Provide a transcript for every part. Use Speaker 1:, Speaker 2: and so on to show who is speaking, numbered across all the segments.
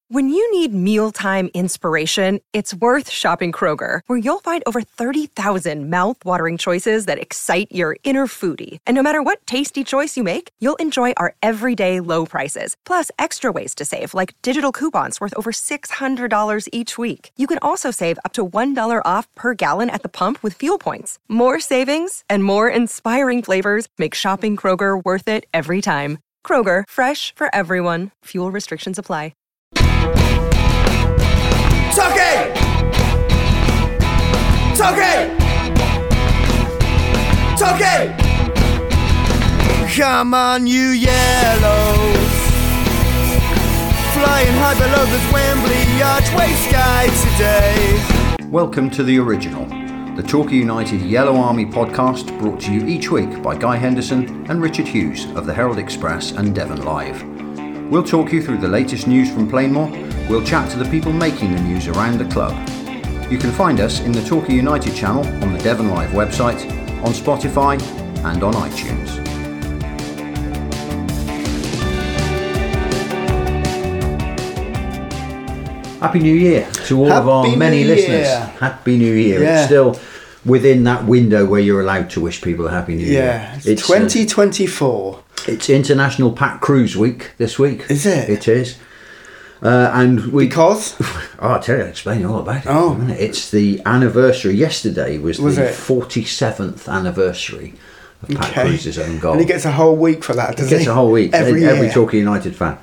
Speaker 1: When you need mealtime inspiration, it's worth shopping Kroger, where you'll find over 30,000 mouth-watering choices that excite your inner foodie. And no matter what tasty choice you make, you'll enjoy our everyday low prices, plus extra ways to save, like digital coupons worth over $600 each week. You can also save up to $1 off per gallon at the pump with fuel points. More savings and more inspiring flavors make shopping Kroger worth it every time. Kroger, fresh for everyone. Fuel restrictions apply.
Speaker 2: Tucky! Tucky! Tucky! Come on, you yellows, flying high below the Wembley archway sky today.
Speaker 3: Welcome to The Original, the Torquay United Yellow Army podcast brought to you each week by Guy Henderson and Richard Hughes of the Herald Express and Devon Live. We'll talk you through the latest news from Plainmoor. We'll chat to the people making the news around the club. You can find us in the Torquay United channel on the Devon Live website, on Spotify and on iTunes. Happy New Year to all of our many listeners. Happy New Year.
Speaker 2: Yeah.
Speaker 3: It's still within that window where you're allowed to wish people a Happy New Year.
Speaker 2: Yeah, it's 2024.
Speaker 3: It's International Pack Cruise Week this week.
Speaker 2: Is it?
Speaker 3: It is. And we...
Speaker 2: Because?
Speaker 3: I'll tell you, I'll explain all about it.
Speaker 2: Oh.
Speaker 3: In a minute. It's the anniversary. Yesterday was the
Speaker 2: it?
Speaker 3: 47th anniversry of Pat Cruise's own goal.
Speaker 2: And he gets a whole week for that, doesn't he?
Speaker 3: He gets a whole week. Every Torquay United fan.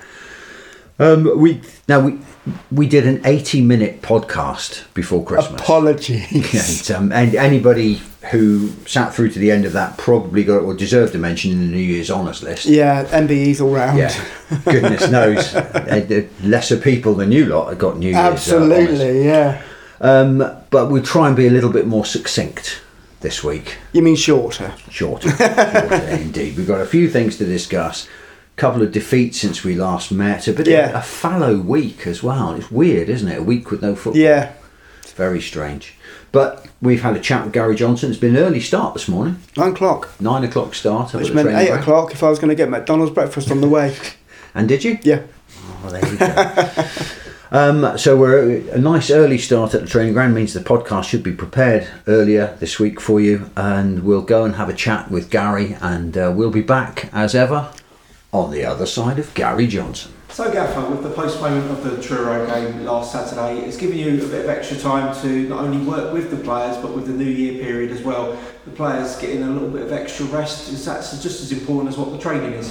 Speaker 3: We did an 80-minute podcast before Christmas.
Speaker 2: Apologies.
Speaker 3: And anybody who sat through to the end of that probably got or deserved a mention in the New Year's Honours list.
Speaker 2: Yeah, MBEs all round.
Speaker 3: Yeah, goodness knows, lesser people than you lot have got New Year's
Speaker 2: Absolutely,
Speaker 3: Honours.
Speaker 2: Yeah.
Speaker 3: But we'll try and be a little bit more succinct this week.
Speaker 2: You mean shorter?
Speaker 3: Shorter, indeed. We've got a few things to discuss. Couple of defeats since we last met. A bit of a fallow week as well. It's weird, isn't it? A week with no football.
Speaker 2: Yeah.
Speaker 3: It's very strange. But we've had a chat with Gary Johnson. It's been an early start this morning.
Speaker 2: 9 o'clock.
Speaker 3: 9 o'clock start.
Speaker 2: Which meant 8 o'clock if I was going to get McDonald's breakfast on the way.
Speaker 3: And did you?
Speaker 2: Yeah.
Speaker 3: Oh, there you go. So we're a nice early start at the training ground. Means the podcast should be prepared earlier this week for you. And we'll go and have a chat with Gary. And we'll be back as ever on the other side of Gary Johnson.
Speaker 4: So Gaffer, with the postponement of the Truro game last Saturday, it's given you a bit of extra time to not only work with the players but with the New Year period as well. The players getting a little bit of extra rest, is that just as important as what the training is?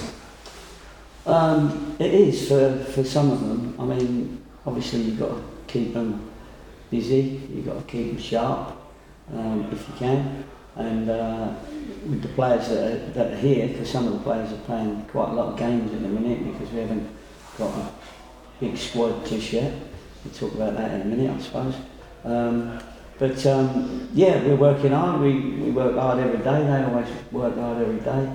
Speaker 5: It is for some of them. I mean, obviously you've got to keep them busy, you've got to keep them sharp if you can. And with the players that are here, because some of the players are playing quite a lot of games at the minute because we haven't got a big squad just yet. We'll talk about that in a minute, I suppose. Yeah, we're working hard. We work hard every day. They always work hard every day.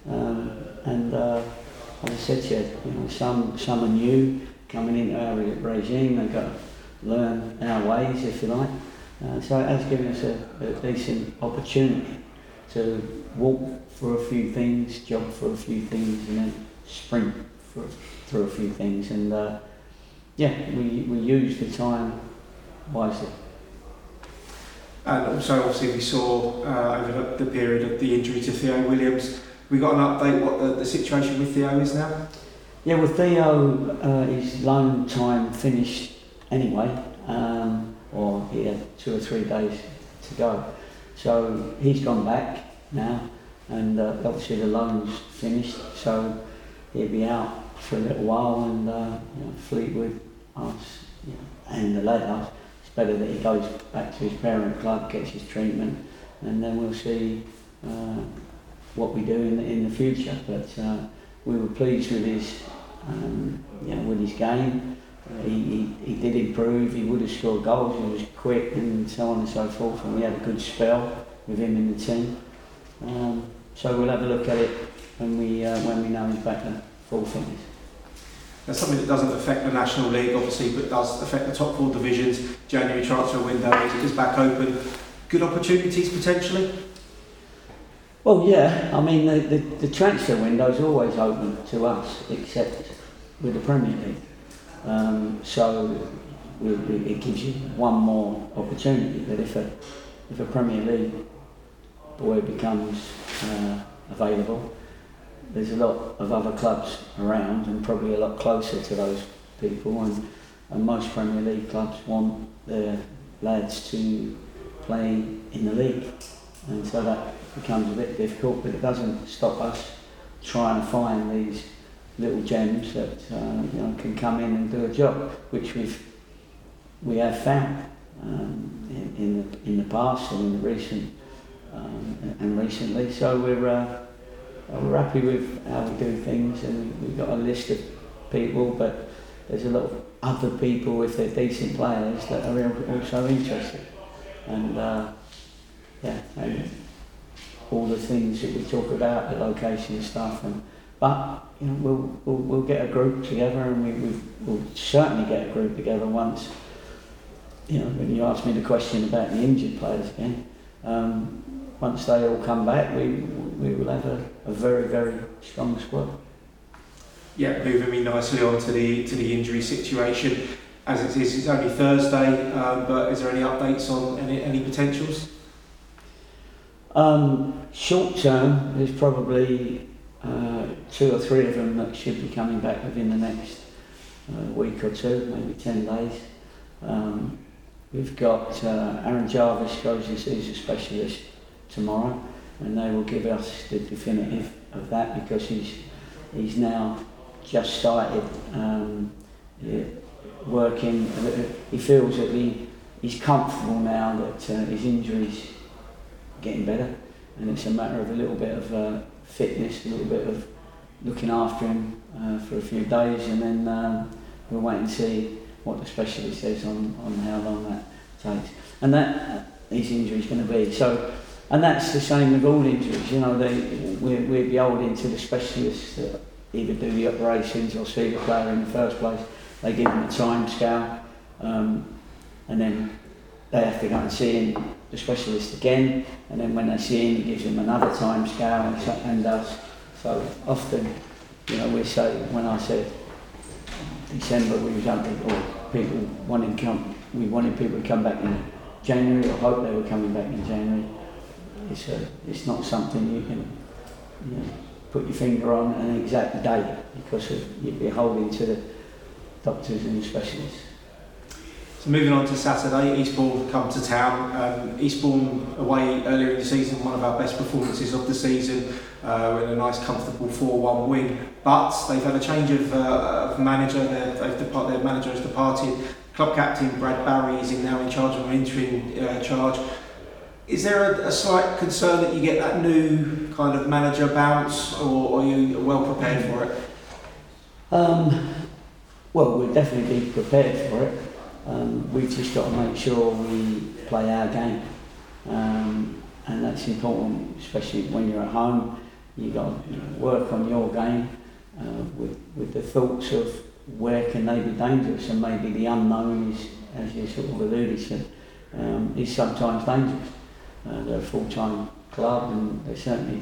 Speaker 5: As I said to you, some are new, coming into our regime. They've got to learn our ways, if you like. So it has given us a decent opportunity to walk for a few things, jog for a few things, and then sprint through a few things. And we use the time wisely.
Speaker 4: And also, obviously, we saw over the period of the injury to Theo Williams. We got an update what the situation with Theo is now.
Speaker 5: Yeah, well, Theo, his loan time finished anyway. Or he had 2 or 3 days to go. So he's gone back now, and obviously the loan's finished, so he'll be out for a little while. And Fleetwood and the lads, it's better that he goes back to his parent club, gets his treatment, and then we'll see what we do in the future. But we were pleased with his game. He did improve. He would have scored goals. He was quick and so on and so forth. And we had a good spell with him in the team. So we'll have a look at it when we know he's back at full fitness.
Speaker 4: That's something that doesn't affect the National League, obviously, but does affect the top 4 divisions. January transfer window is back open. Good opportunities potentially.
Speaker 5: Well, yeah. I mean, the transfer window is always open to us, except with the Premier League. So it gives you one more opportunity. That if a Premier League boy becomes available, there's a lot of other clubs around and probably a lot closer to those people, and most Premier League clubs want their lads to play in the league, and so that becomes a bit difficult, but it doesn't stop us trying to find these little gems that can come in and do a job, which we have found in the past and in the recent and recently. So we're happy with how we do things, and we've got a list of people, but there's a lot of other people, if they're decent players, that are also interested, and and all the things that we talk about, the location stuff, but we'll get a group together, and we'll certainly get a group together once. When you asked me the question about the injured players again, once they all come back, we will have a very, very strong squad.
Speaker 4: Yeah, moving me nicely on to the injury situation. As it is, it's only Thursday, but is there any updates on any potentials?
Speaker 5: Short term, there's probably 2 or 3 of them that should be coming back within the next week or 2, maybe 10 days. We've got Aaron Jarvis goes and sees a specialist tomorrow, and they will give us the definitive of that, because he's now just started working. He feels that he's comfortable now that his injury's getting better, and it's a matter of a little bit of fitness, a little bit of looking after him for a few days, and then we'll wait and see what the specialist says on how long that takes, and that his injury's going to be. So, and that's the same with all injuries. We're beholden to the specialists that either do the operations or see the player in the first place. They give him a time scale, and then they have to go and see him, the specialist again, and then when they see him, he gives him another time scale and does. So often, we say, when I said December, we wanted people to come back in January, or hope they were coming back in January. It's not something you can put your finger on an exact date, because you'd be holding to the doctors and the specialists.
Speaker 4: So moving on to Saturday, Eastbourne come to town. Eastbourne away earlier in the season, one of our best performances of the season, with a nice comfortable 4-1 win. But they've had a change of manager. Their manager has departed. Club captain Brad Barry is now in charge of an interim charge. Is there a slight concern that you get that new kind of manager bounce, or are you well prepared for it?
Speaker 5: Well, we'll definitely be prepared for it. We've just got to make sure we play our game, and that's important, especially when you're at home. You've got to work on your game with the thoughts of where can they be dangerous, and maybe the unknown is, as you sort of alluded to, is sometimes dangerous. They're a full-time club, and they're certainly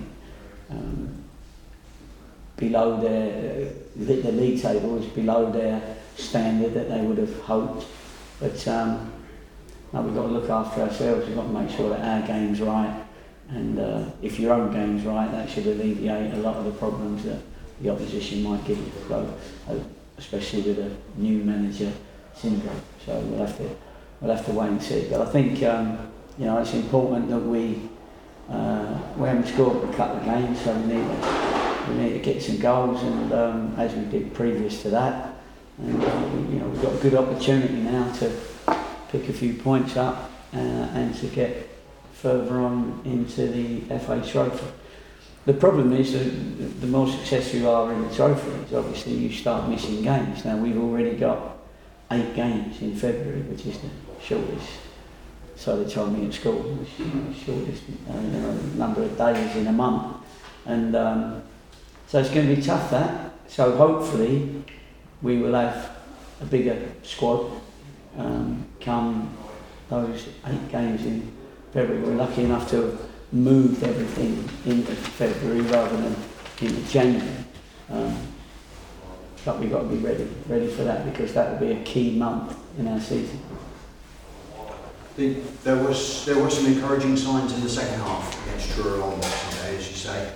Speaker 5: below the league table is below their standard that they would have hoped. But we've got to look after ourselves. We've got to make sure that our game's right, and if your own game's right, that should alleviate a lot of the problems that the opposition might give you. So, especially with a new manager syndrome. So we'll have to wait and see. But I think it's important that we haven't scored a couple of games, so we need to get some goals, and as we did previous to that. And we've got a good opportunity now to pick a few points up and to get further on into the FA Trophy. The problem is that the more successful you are in the trophy, is obviously you start missing games. Now we've already got 8 games in February, which is the shortest. So they told me at school, the shortest number of days in a month, and so it's going to be tough. That so hopefully we will have a bigger squad come those 8 games in February. We're lucky enough to have moved everything into February rather than into January. but we've got to be ready for that, because that will be a key month in our season.
Speaker 3: There were some encouraging signs in the second half against Truro on Boxing Day, as you say.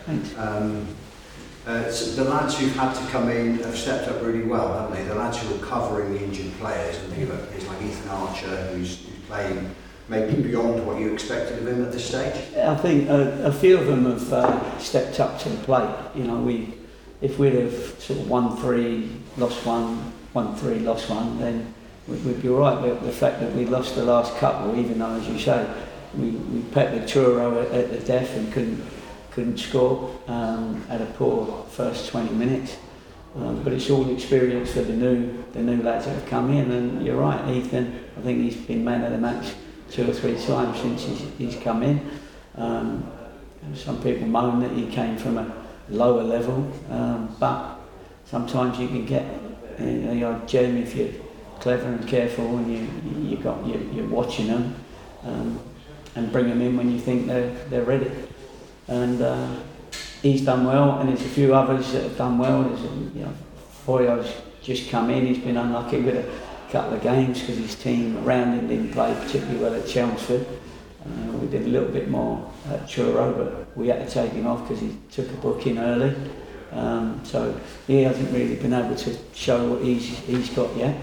Speaker 3: So the lads who've had to come in have stepped up really well, haven't they? The lads who are covering the injured players, and think about players like Ethan Archer, who's playing maybe beyond what you expected of him at this stage.
Speaker 5: I think a few of them have stepped up to the plate. You know, if we'd have sort of 1-3, lost one, 1-3, lost one, then we'd be all right. But the fact that we lost the last couple, even though, as you say, we peppered Truro at the death and couldn't score, had a poor first 20 minutes. But it's all experience for the new lads that have come in. And you're right, Ethan, I think he's been man of the match 2 or 3 times since he's come in. Some people moan that he came from a lower level, but sometimes you can get, you know, Jeremy, if you're clever and careful and you're watching them, and bring them in when you think they're ready. And he's done well, and there's a few others that have done well. There's, you know, Foyo's just come in. He's been unlucky with a couple of games because his team around him didn't play particularly well at Chelmsford. We did a little bit more at Truro, but we had to take him off because he took a booking early. So he hasn't really been able to show what he's got yet.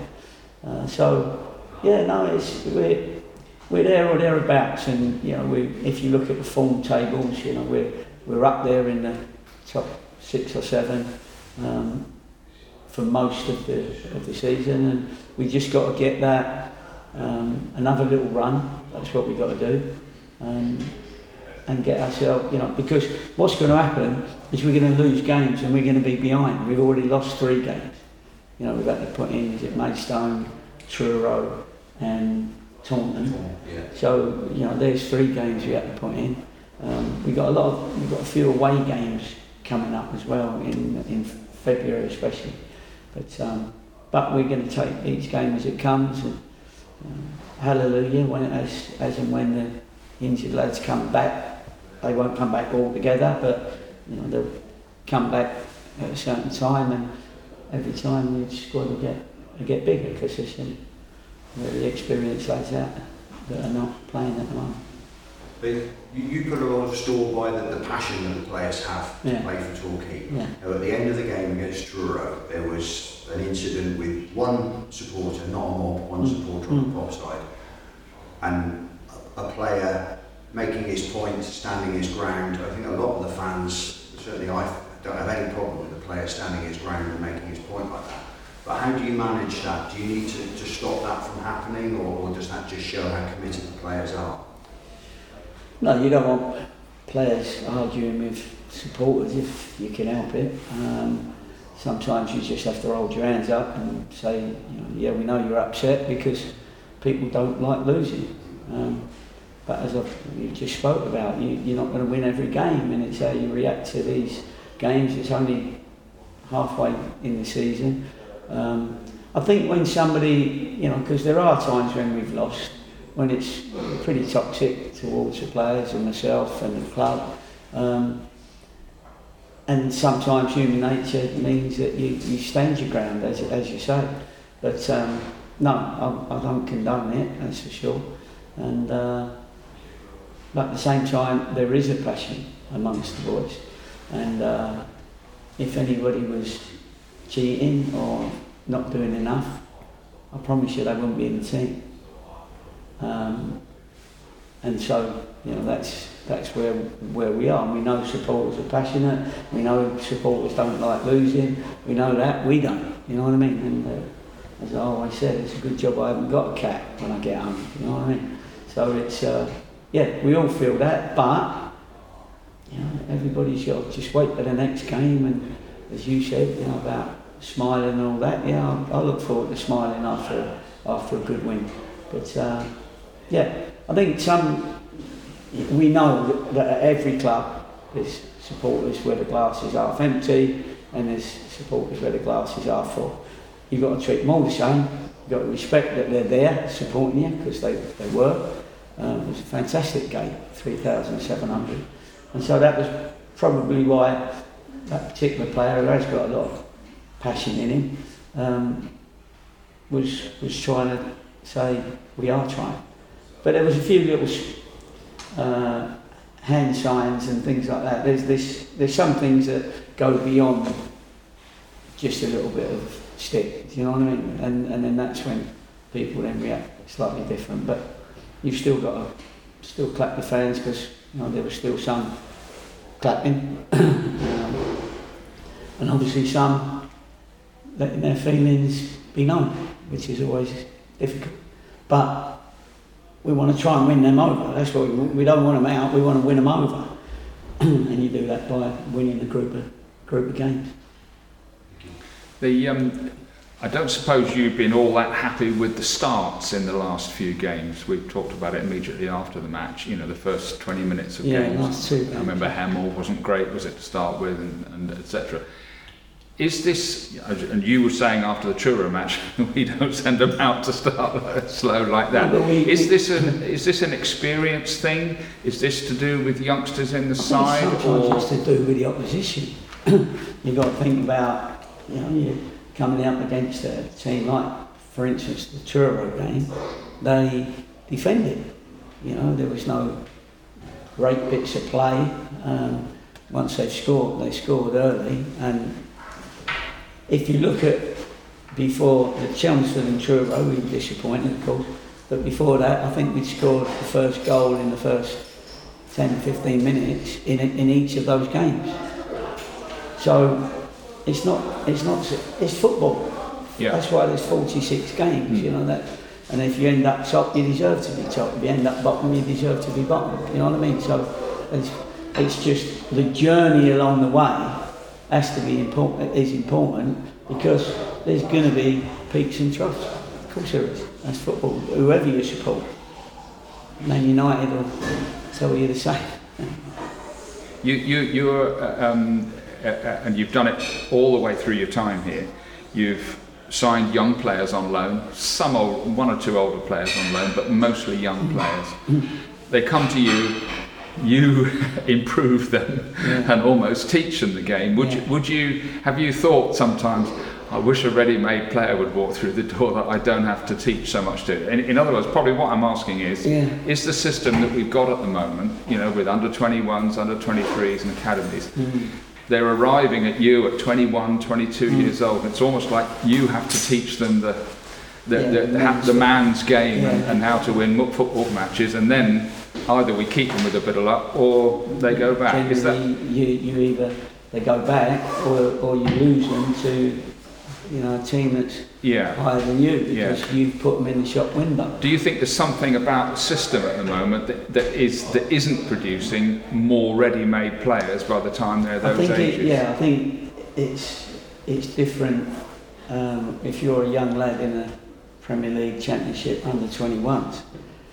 Speaker 5: We're there or thereabouts, and you know, if you look at the form tables, you know, we're up there in the top 6 or 7 for most of the season, and we just got to get that another little run. That's what we've got to do, and get ourselves, you know, because what's going to happen is we're going to lose games and we're going to be behind. We've already lost 3 games. You know, we've had to put in, is it Maidstone, Truro and Taunton. Yeah. So, you know, there's 3 games we had to put in. We've got a few away games coming up as well in February especially. But we're going to take each game as it comes. And, hallelujah, as and when the injured lads come back. They won't come back all together, but you know, they'll come back at a certain time, and every time the squad will get bigger, because there's some really experienced lads out that are not playing at the moment.
Speaker 3: You put a lot of store by the passion that the players have to play for Torquay. Yeah. Now, at the end of the game against Truro, there was an incident with one supporter, not a mob, one supporter on the pop side, and a player making his point, standing his ground. I think a lot of the fans, certainly I don't have any problem with the player standing his ground and making his point like that. But how do you manage that? Do you need to stop that from happening, or does that just show how committed the players are?
Speaker 5: No, you don't want players arguing with supporters if you can help it. Sometimes you just have to hold your hands up and say, you know, yeah, we know you're upset because people don't like losing. But as you just spoke about, you're not going to win every game, and it's how you react to these games. It's only halfway in the season. I think when somebody, you know, because there are times when we've lost, when it's pretty toxic towards the players and myself and the club. And sometimes human nature means that you stand your ground, as you say. But no, I don't condone it, that's for sure. And but at the same time, there is a passion amongst the boys. And if anybody was cheating or not doing enough, I promise you they wouldn't be in the team. And so, you know, that's where we are. We know supporters are passionate. We know supporters don't like losing. We know that. We don't. You know what I mean? And as I always said, it's a good job I haven't got a cat when I get home. You know what I mean? So it's we all feel that, but you know, everybody's got to just wait for the next game. And as you said, you know, about smiling and all that. Yeah, I look forward to smiling after a good win. But I think we know that at every club there's supporters where the glass is half empty, and there's supporters where the glass is half full. You've got to treat them all the same. You've got to respect that they're there supporting you, because they were. It was a fantastic game, 3,700. And so that was probably why that particular player, who has got a lot of passion in him, was trying to say we are trying. But there was a few little hand signs and things like that. There's some things that go beyond just a little bit of stick. Do you know what I mean? And then that's when people then react slightly different. But you've still got to still clap the fans, because there was still some clapping, and obviously some letting their feelings be known, which is always difficult. But we want to try and win them over. That's what we don't want them out. We want to win them over, and you do that by winning a group of games.
Speaker 6: I don't suppose you've been all that happy with the starts in the last few games. We've talked about it immediately after the match. The first 20 minutes of games.
Speaker 5: Last two games.
Speaker 6: I remember Hemel wasn't great, was it, to start with, and etc. Is this, and you were saying after the Truro match, we don't send them out to start slow like that. Is this an experience thing? Is this to do with youngsters in the side?
Speaker 5: Sometimes it's to do with the opposition. You've got to think about, you're coming up against a team like, for instance, the Truro game. They defended. There was no great bits of play. Once they scored early. And if you look at before the Chelmsford and Truro, we were disappointed, of course, but before that, I think we'd scored the first goal in the first 10-15 minutes in each of those games. So it's football.
Speaker 6: Yeah.
Speaker 5: That's why there's 46 games, that. And if you end up top, you deserve to be top. If you end up bottom, you deserve to be bottom. You know what I mean? So it's just the journey along the way has to be important. Is important, because there's going to be peaks and troughs. Of course there is. That's football. Whoever you support, Man United will tell you the same.
Speaker 6: You're and you've done it all the way through your time here. You've signed young players on loan, one or two older players on loan, but mostly young players. They come to you. You improve them and almost teach them the game. Have you thought sometimes, I wish a ready-made player would walk through the door that I don't have to teach so much to? In other words, probably what I'm asking is the system that we've got at the moment, with under 21s, under 23s and academies, they're arriving at you at 21, 22 years old. It's almost like you have to teach them the man's game and how to win football matches, and then either we keep them with a bit of luck or they go back.
Speaker 5: Generally,
Speaker 6: is that
Speaker 5: you either they go back or you lose them to a team that's higher than you, because you've put them in the shop window.
Speaker 6: Do you think there's something about the system at the moment that isn't producing more ready-made players by the time they're those ages?
Speaker 5: I think it's different. If you're a young lad in a Premier League Championship under 21s,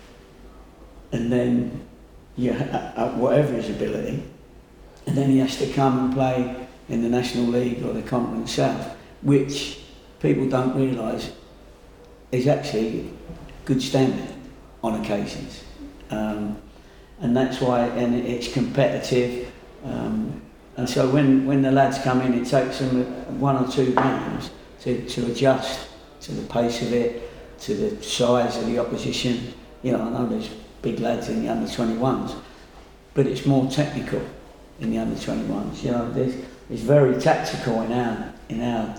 Speaker 5: and then whatever his ability, and then he has to come and play in the National League or the Conference South, which people don't realise is actually good standard on occasions, and that's why, and it's competitive, and so when the lads come in, it takes them 1 or 2 games to adjust to the pace of it, to the size of the opposition. I know there's big lads in the under 21s, but it's more technical in the under 21s. It's very tactical in our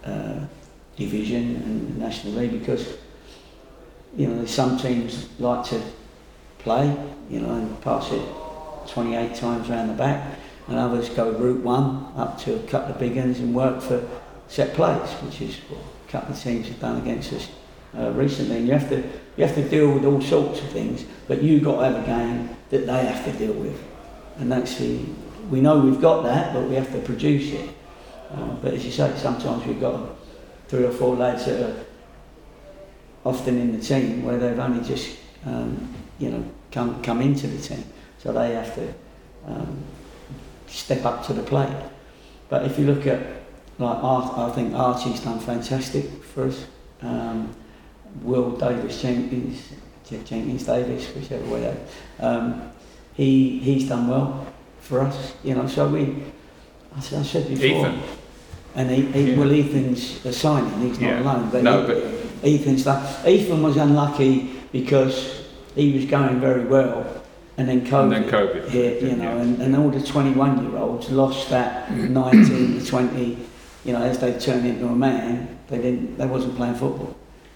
Speaker 5: division and the National League, because there's some teams like to play and pass it 28 times around the back, and others go route one up to a couple of big uns and work for set plays, which is what a couple of teams have done against us recently. And you have to deal with all sorts of things, but you've got to have a game that they have to deal with, and that's we know we've got that, but we have to produce it. But as you say, sometimes we've got 3 or 4 lads that are often in the team where they've only just come into the team, so they have to step up to the plate. But if you look at I think Archie's done fantastic for us. Will Jenkins Davis, whichever way he's done well for us. So I said before. And well, Ethan's a signing, he's not alone. But Ethan was unlucky because he was going very well, and then COVID hit, and all the 21-year-olds lost that 19 to 20, as they turned into a man, they wasn't playing football.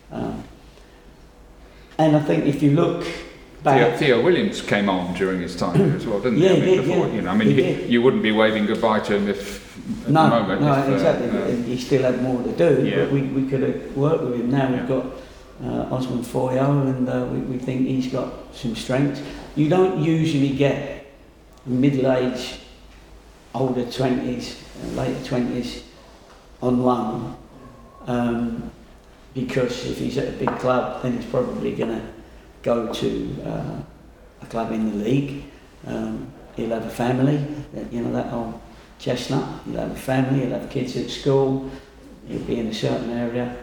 Speaker 5: And I think if you look back,
Speaker 6: Theo Williams came on during his time here as well, didn't he? You wouldn't be waving goodbye to him if at the moment.
Speaker 5: No, exactly. He still had more to do, but we could have worked with him. Now we've got Osmond Foyo, and we think he's got some strengths. You don't usually get middle-aged, older 20s, later 20s on loan, because if he's at a big club, then he's probably going to go to a club in the league. He'll have a family, that old chestnut. He'll have a family, he'll have kids at school, he'll be in a certain area.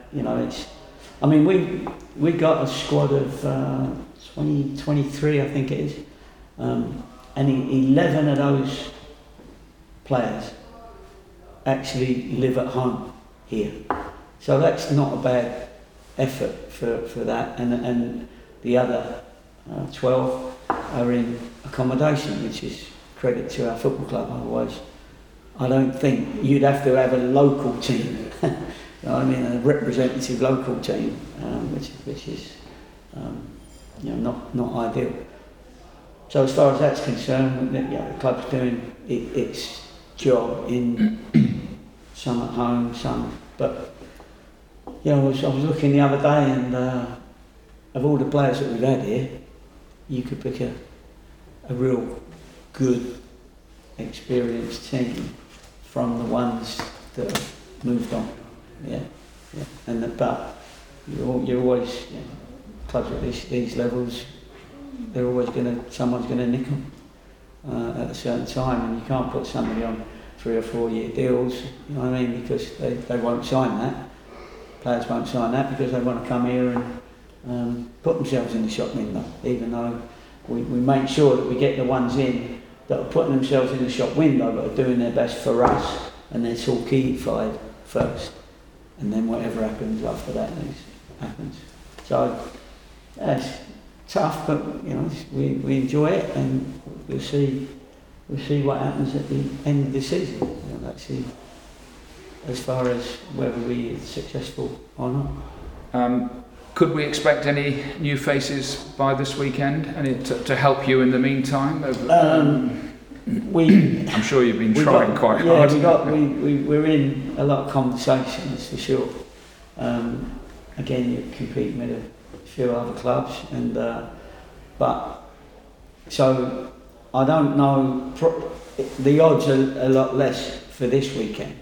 Speaker 5: We got a squad of 23, I think it is, and 11 of those players actually live at home here. So that's not a bad effort for that, and the other 12 are in accommodation, which is credit to our football club. Otherwise, I don't think you'd have to have a local team, a representative local team, which is not ideal. So as far as that's concerned, the club's doing its job in some at home, some, but I was looking the other day, and of all the players that we've had here, you could pick a real good, experienced team from the ones that have moved on. But you're always clubs at these levels. They're always someone's gonna nick them at a certain time, and you can't put somebody on 3 or 4 year deals. You know what I mean? Because they won't sign that. Players won't sign that because they want to come here and put themselves in the shop window, even though we make sure that we get the ones in that are putting themselves in the shop window but are doing their best for us, and they're Torquay-fied first, and then whatever happens after that happens. So it's tough, but we enjoy it, and we'll see what happens at the end of the season. Actually, as far as whether we're successful or not.
Speaker 6: Could we expect any new faces by this weekend, and to help you in the meantime? I'm sure you've been trying quite hard.
Speaker 5: We're in a lot of conversations for sure. Again, you're competing with a few other clubs, and but so I don't know. The odds are a lot less for this weekend,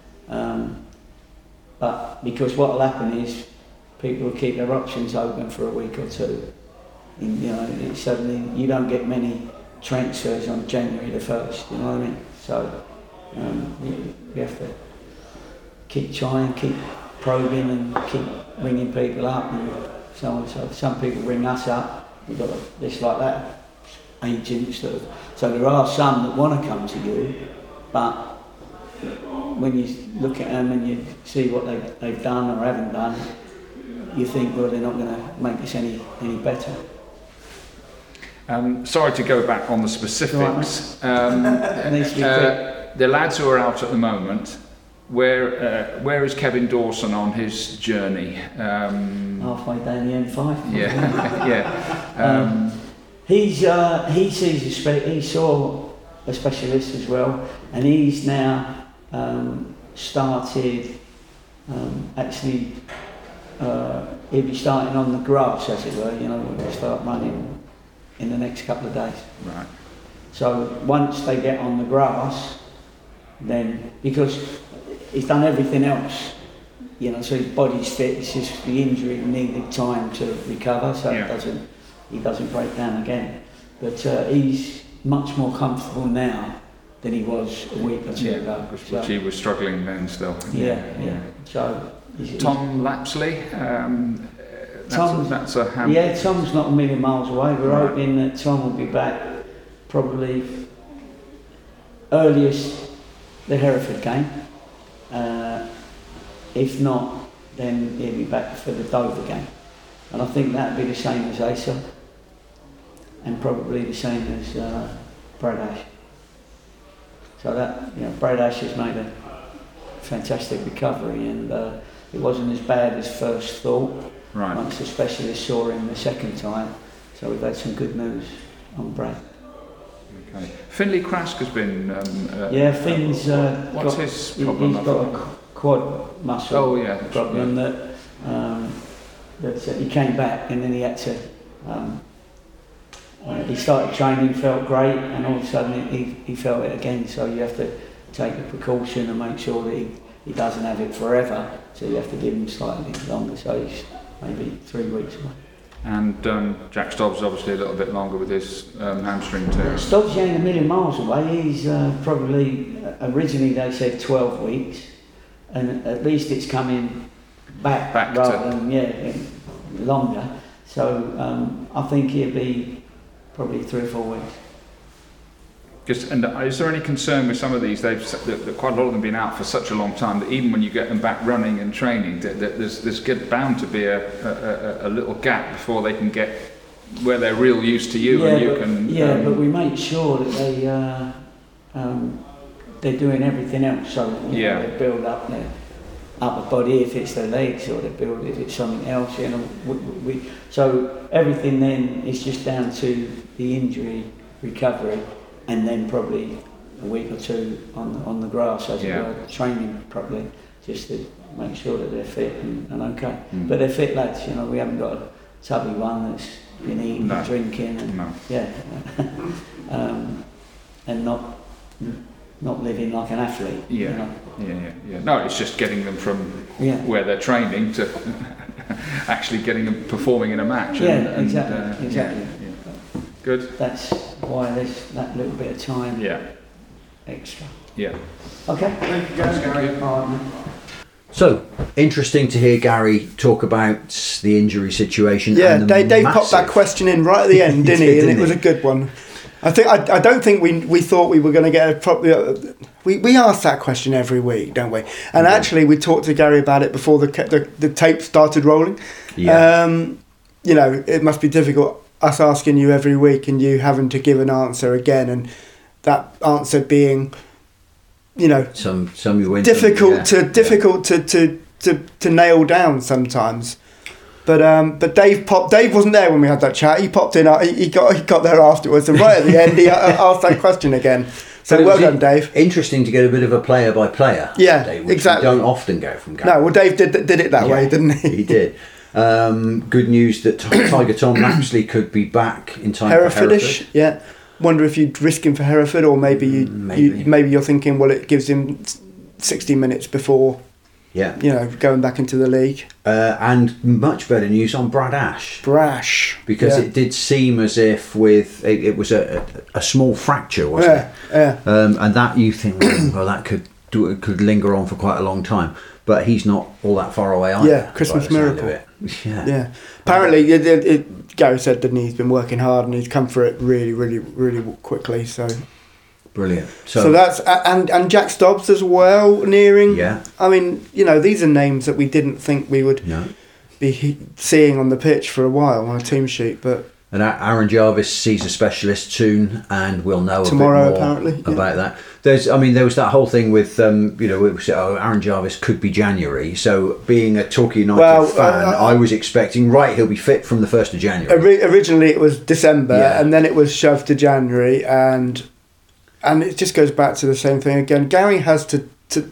Speaker 5: but because what will happen is people will keep their options open for a week or two. Suddenly you don't get many transfers on January the 1st. You know what I mean? So we have to keep trying, keep probing, and keep ringing people up, and so on. So some people ring us up. We've got this like that agents that. So there are some that want to come to you, but when you look at them and you see what they've done or haven't done, you think, well, they're not going to make us any better.
Speaker 6: Sorry to go back on the specifics. The lads who are out at the moment, where is Kevin Dawson on his journey?
Speaker 5: Halfway down the M5.
Speaker 6: Yeah.
Speaker 5: He saw a specialist as well, and he's now started actually. He'll be starting on the grass, as it were. We'll start running in the next couple of days.
Speaker 6: Right.
Speaker 5: So once they get on the grass, then, because he's done everything else, so his body's fit. It's just the injury needed time to recover, so he doesn't break down again. But he's much more comfortable now than he was a week or two ago.
Speaker 6: Which he was struggling then still.
Speaker 5: Yeah. So.
Speaker 6: Tom Lapsley, that's a hand.
Speaker 5: Yeah, Tom's not a million miles away. We're hoping that Tom will be back probably earliest the Hereford game, if not, then he'll be back for the Dover game. And I think that'd be the same as Asa, and probably the same as Brad Ash. So that, Brad Ash has made a fantastic recovery, and it wasn't as bad as first thought.
Speaker 6: Right.
Speaker 5: Once the specialist saw him the second time, so we've had some good news on Brad.
Speaker 6: Okay. Finley Krask has been.
Speaker 5: Finn's.
Speaker 6: What's his problem?
Speaker 5: He's got a quad muscle problem that he came back, and then he had to. He started training, felt great, and all of a sudden he felt it again. So you have to take a precaution and make sure that he doesn't have it forever. So you have to give him slightly longer. So he's maybe 3 weeks away.
Speaker 6: And Jack Stobbs obviously a little bit longer with his hamstring tear.
Speaker 5: Stobbs ain't a million miles away. He's probably, originally they said 12 weeks, and at least it's coming back rather than longer. So I think he'll be probably 3 or 4 weeks.
Speaker 6: And is there any concern with some of these? Quite a lot of them have been out for such a long time that even when you get them back running and training, there's bound to be a little gap before they can get where they're real used to you and you can. Yeah,
Speaker 5: but we make sure that they're doing everything else. So they build up their upper body if it's their legs, or they build if it's something else. So everything then is just down to the injury recovery. And then probably a week or two on the grass, as it were, training properly, just to make sure that they're fit and okay. But they're fit lads, we haven't got a tubby one that's been eating and drinking and and not living like an athlete.
Speaker 6: Yeah. No, it's just getting them from where they're training to actually getting them performing in a match.
Speaker 5: Exactly.
Speaker 6: Yeah. Good.
Speaker 5: That's why there's that little bit of time extra.
Speaker 6: Yeah.
Speaker 5: Okay.
Speaker 4: Thank you guys.
Speaker 6: Thank you.
Speaker 5: All right,
Speaker 3: So, interesting to hear Gary talk about the injury situation.
Speaker 2: Yeah,
Speaker 3: and
Speaker 2: Dave popped that question in right at the end, didn't he? And it was a good one. I don't think we thought we were going to get a proper. We ask that question every week, don't we? And actually, we talked to Gary about it before the tape started rolling.
Speaker 3: Yeah.
Speaker 2: It must be difficult us asking you every week and you having to give an answer again, and that answer being,
Speaker 3: some you win,
Speaker 2: difficult to nail down sometimes. But Dave wasn't there when we had that chat. He popped in. He got there afterwards, and right at the end he asked that question again. So well done, Dave.
Speaker 3: Interesting to get a bit of a player by player.
Speaker 2: Yeah,
Speaker 3: Dave, which
Speaker 2: exactly.
Speaker 3: You don't often go from Gary.
Speaker 2: No, well, Dave did it that way, didn't he?
Speaker 3: He did. Good news that Tiger Tom Lapsley could be back in time for Hereford.
Speaker 2: Yeah. Wonder if you'd risk him for Hereford, or maybe you're thinking, well, it gives him 60 minutes before.
Speaker 3: Yeah.
Speaker 2: Going back into the league.
Speaker 3: And much better news on Brad Ash. Because it did seem as if it was a small fracture, wasn't it?
Speaker 2: Yeah.
Speaker 3: And that you think, well, that could linger on for quite a long time. But he's not all that far away either.
Speaker 2: Yeah, Christmas miracle.
Speaker 3: Yeah.
Speaker 2: Apparently, Gary said, didn't he? He's been working hard and he's come for it really, really, really quickly. So
Speaker 3: brilliant.
Speaker 2: So that's and Jack Stobbs as well, nearing.
Speaker 3: Yeah.
Speaker 2: I mean, these are names that we didn't think we would be seeing on the pitch for a while on a team sheet, but.
Speaker 3: And Aaron Jarvis sees a specialist soon, and we'll know
Speaker 2: tomorrow,
Speaker 3: a bit more
Speaker 2: apparently,
Speaker 3: about that. There was that whole thing with, Aaron Jarvis could be January. So, being a Torquay United fan, I was expecting, he'll be fit from the 1st of January.
Speaker 2: Originally, it was December, and then it was shoved to January, and it just goes back to the same thing again. Gary has to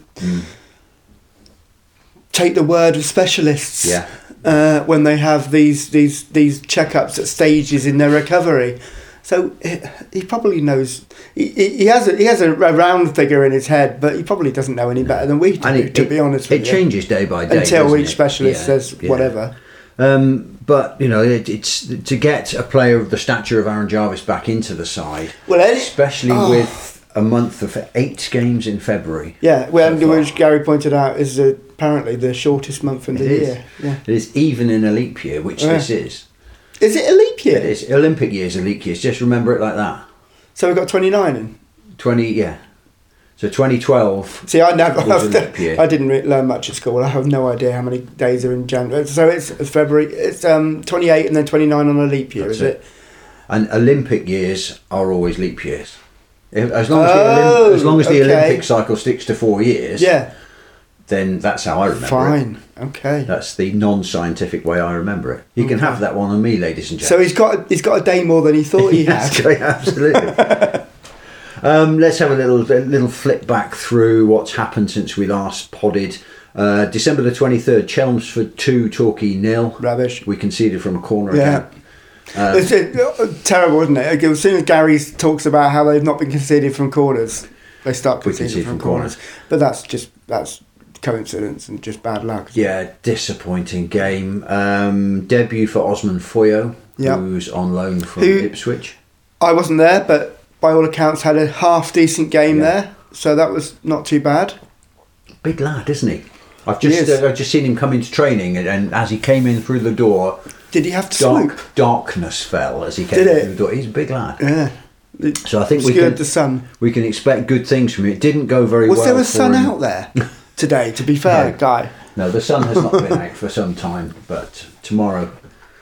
Speaker 2: take the word of specialists.
Speaker 3: Yeah.
Speaker 2: When they have these checkups at stages in their recovery, so he probably knows. He has a round figure in his head, but he probably doesn't know any better than we do. To be honest with you,
Speaker 3: it changes day by day
Speaker 2: until each specialist says whatever.
Speaker 3: But it's to get a player of the stature of Aaron Jarvis back into the side, especially with a month of 8 games in February.
Speaker 2: Yeah, which Gary pointed out is apparently the shortest month in the year. Yeah.
Speaker 3: It is, even in a leap year, which this is.
Speaker 2: Is it a leap year?
Speaker 3: It is. Olympic years are leap years. Just remember it like that.
Speaker 2: So we've got 29 in?
Speaker 3: 20, yeah. So 2012.
Speaker 2: See, I never.
Speaker 3: was a leap year.
Speaker 2: I didn't learn much at school. I have no idea how many days are in January. So it's February. It's 28 and then 29 on a leap year, is it?
Speaker 3: And Olympic years are always leap years. As long as the Olympic cycle sticks to 4 years, then that's how I remember it.
Speaker 2: Fine, okay.
Speaker 3: That's the non-scientific way I remember it. You can have that one on me, ladies and gentlemen.
Speaker 2: So he's got a day more than he thought he had.
Speaker 3: Absolutely. Let's have a little flip back through what's happened since we last podded. December the 23rd, Chelmsford 2, Torquay 0.
Speaker 2: Rubbish.
Speaker 3: We conceded from a corner again.
Speaker 2: It's terrible, isn't it? As soon as Gary talks about how they've not been conceded from corners, they start conceding from corners. But that's coincidence and just bad luck.
Speaker 3: Yeah, disappointing game. Debut for Osman Foyo, who's on loan from Ipswich. I
Speaker 2: wasn't there, but by all accounts had a half decent game there, so that was not too bad.
Speaker 3: Big lad, isn't he? I've just seen him come into training, and as he came in through the door,
Speaker 2: did he have to swoop?
Speaker 3: Darkness fell as he came in through the door. He's a big lad.
Speaker 2: Yeah.
Speaker 3: So I think
Speaker 2: the sun.
Speaker 3: We can expect good things from it. It didn't go very well.
Speaker 2: Was there a sun out there today? To be fair, Guy.
Speaker 3: No, the sun has not been out for some time, but tomorrow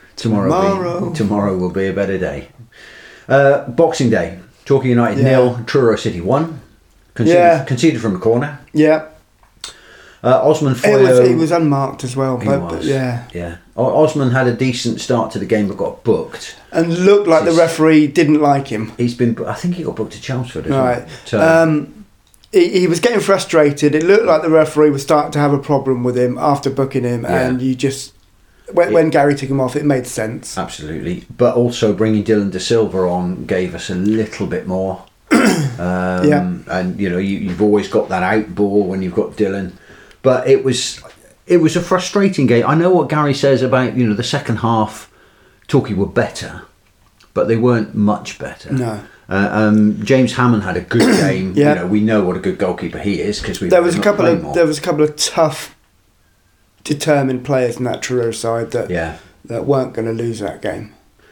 Speaker 3: will be a better day. Boxing Day. Torquay United 0, Truro City 1. Conceded from a corner.
Speaker 2: Yeah.
Speaker 3: Osman Foyo.
Speaker 2: He was unmarked as well.
Speaker 3: Yeah. Osman had a decent start to the game, but got booked.
Speaker 2: And looked like the referee didn't like him.
Speaker 3: I think he got booked to Chelmsford as
Speaker 2: well.
Speaker 3: So,
Speaker 2: he was getting frustrated. It looked like the referee was starting to have a problem with him after booking him, and you just. When Gary took him off, it made sense.
Speaker 3: Absolutely. But also bringing Dylan De Silva on gave us a little bit more. And, you've always got that out ball when you've got Dylan. But it was a frustrating game. I know what Gary says about, the second half, Torquay were better, but they weren't much better.
Speaker 2: No.
Speaker 3: James Hammond had a good game. We know what a good goalkeeper he is because there was a couple
Speaker 2: of tough, determined players in that Truro side that weren't going to lose that game.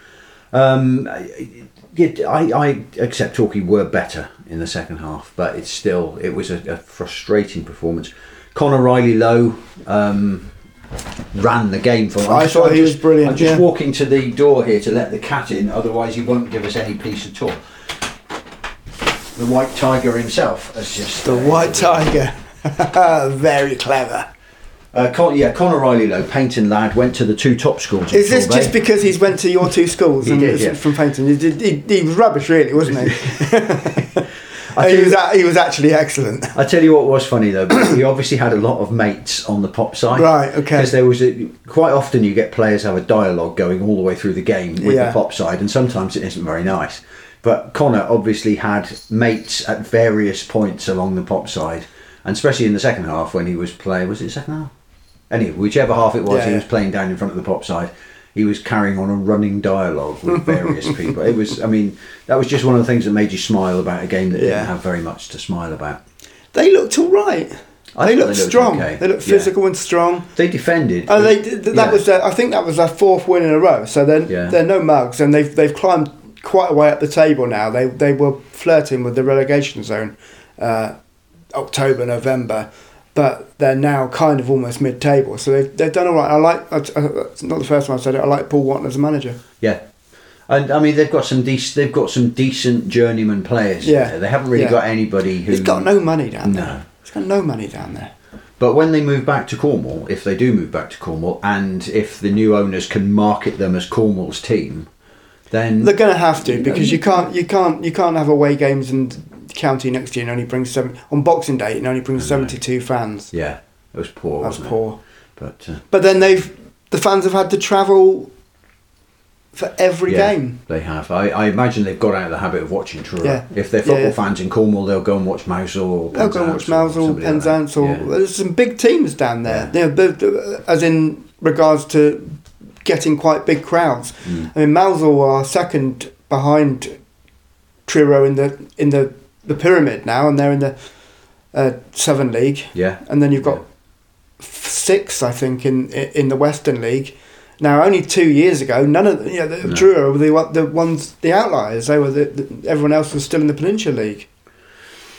Speaker 3: I accept Torquay were better in the second half, but it was a frustrating performance. Conor Riley-Lowe ran the game for him.
Speaker 2: I thought he was brilliant.
Speaker 3: I'm just walking to the door here to let the cat in, otherwise he won't give us any peace at all. The White Tiger himself has just...
Speaker 2: The White Tiger. Very clever.
Speaker 3: Conor Riley-Lowe, Paynton lad, went to the two top schools.
Speaker 2: Is this just because he's went to your two schools?
Speaker 3: He did,
Speaker 2: from Paynton. He was rubbish, really, wasn't he? He was actually excellent.
Speaker 3: I tell you what was funny though, he obviously had a lot of mates on the pop side.
Speaker 2: Right, okay.
Speaker 3: Because there was quite often you get players have a dialogue going all the way through the game with the pop side, and sometimes it isn't very nice. But Conor obviously had mates at various points along the pop side, and especially in the second half when he was playing. Was it second half? Anyway, whichever half it was, he was playing down in front of the pop side. He was carrying on a running dialogue with various people. It was, that was just one of the things that made you smile about a game that didn't have very much to smile about.
Speaker 2: They looked all right. They looked strong. Okay. They looked physical and strong.
Speaker 3: They defended.
Speaker 2: Oh, I think that was their fourth win in a row. So they're no mugs, and they've climbed quite a way up the table now. They were flirting with the relegation zone, October, November. But they're now kind of almost mid-table, so they've done all right. It's not the first time I've said it. I like Paul Watton as a manager.
Speaker 3: Yeah, and they've got some decent journeyman players.
Speaker 2: Yeah,
Speaker 3: there. They haven't really got anybody who.
Speaker 2: He's got no money down there. He's got no money down there.
Speaker 3: But when they move back to Cornwall, if they do move back to Cornwall, and if the new owners can market them as Cornwall's team, then
Speaker 2: they're going to have to, because you can't have away games and. County next year and only brings on Boxing Day and only brings 72 fans.
Speaker 3: Yeah, it was poor.
Speaker 2: That's poor.
Speaker 3: But
Speaker 2: then the fans have had to travel for every game.
Speaker 3: They have. I imagine they've got out of the habit of watching Truro. Yeah. If they're football fans in Cornwall, they'll go and watch Mousehole or Penzance.
Speaker 2: They'll go and watch Mousehole, Penzance, or there's some big teams down there. Yeah. As in regards to getting quite big crowds. Mousehole are second behind Truro in the pyramid now, and they're in the Southern League.
Speaker 3: Yeah.
Speaker 2: And then you've got 6, I think, in the Western League. Now, only 2 years ago, none of Truro were the outliers. They were everyone else was still in the Peninsula League.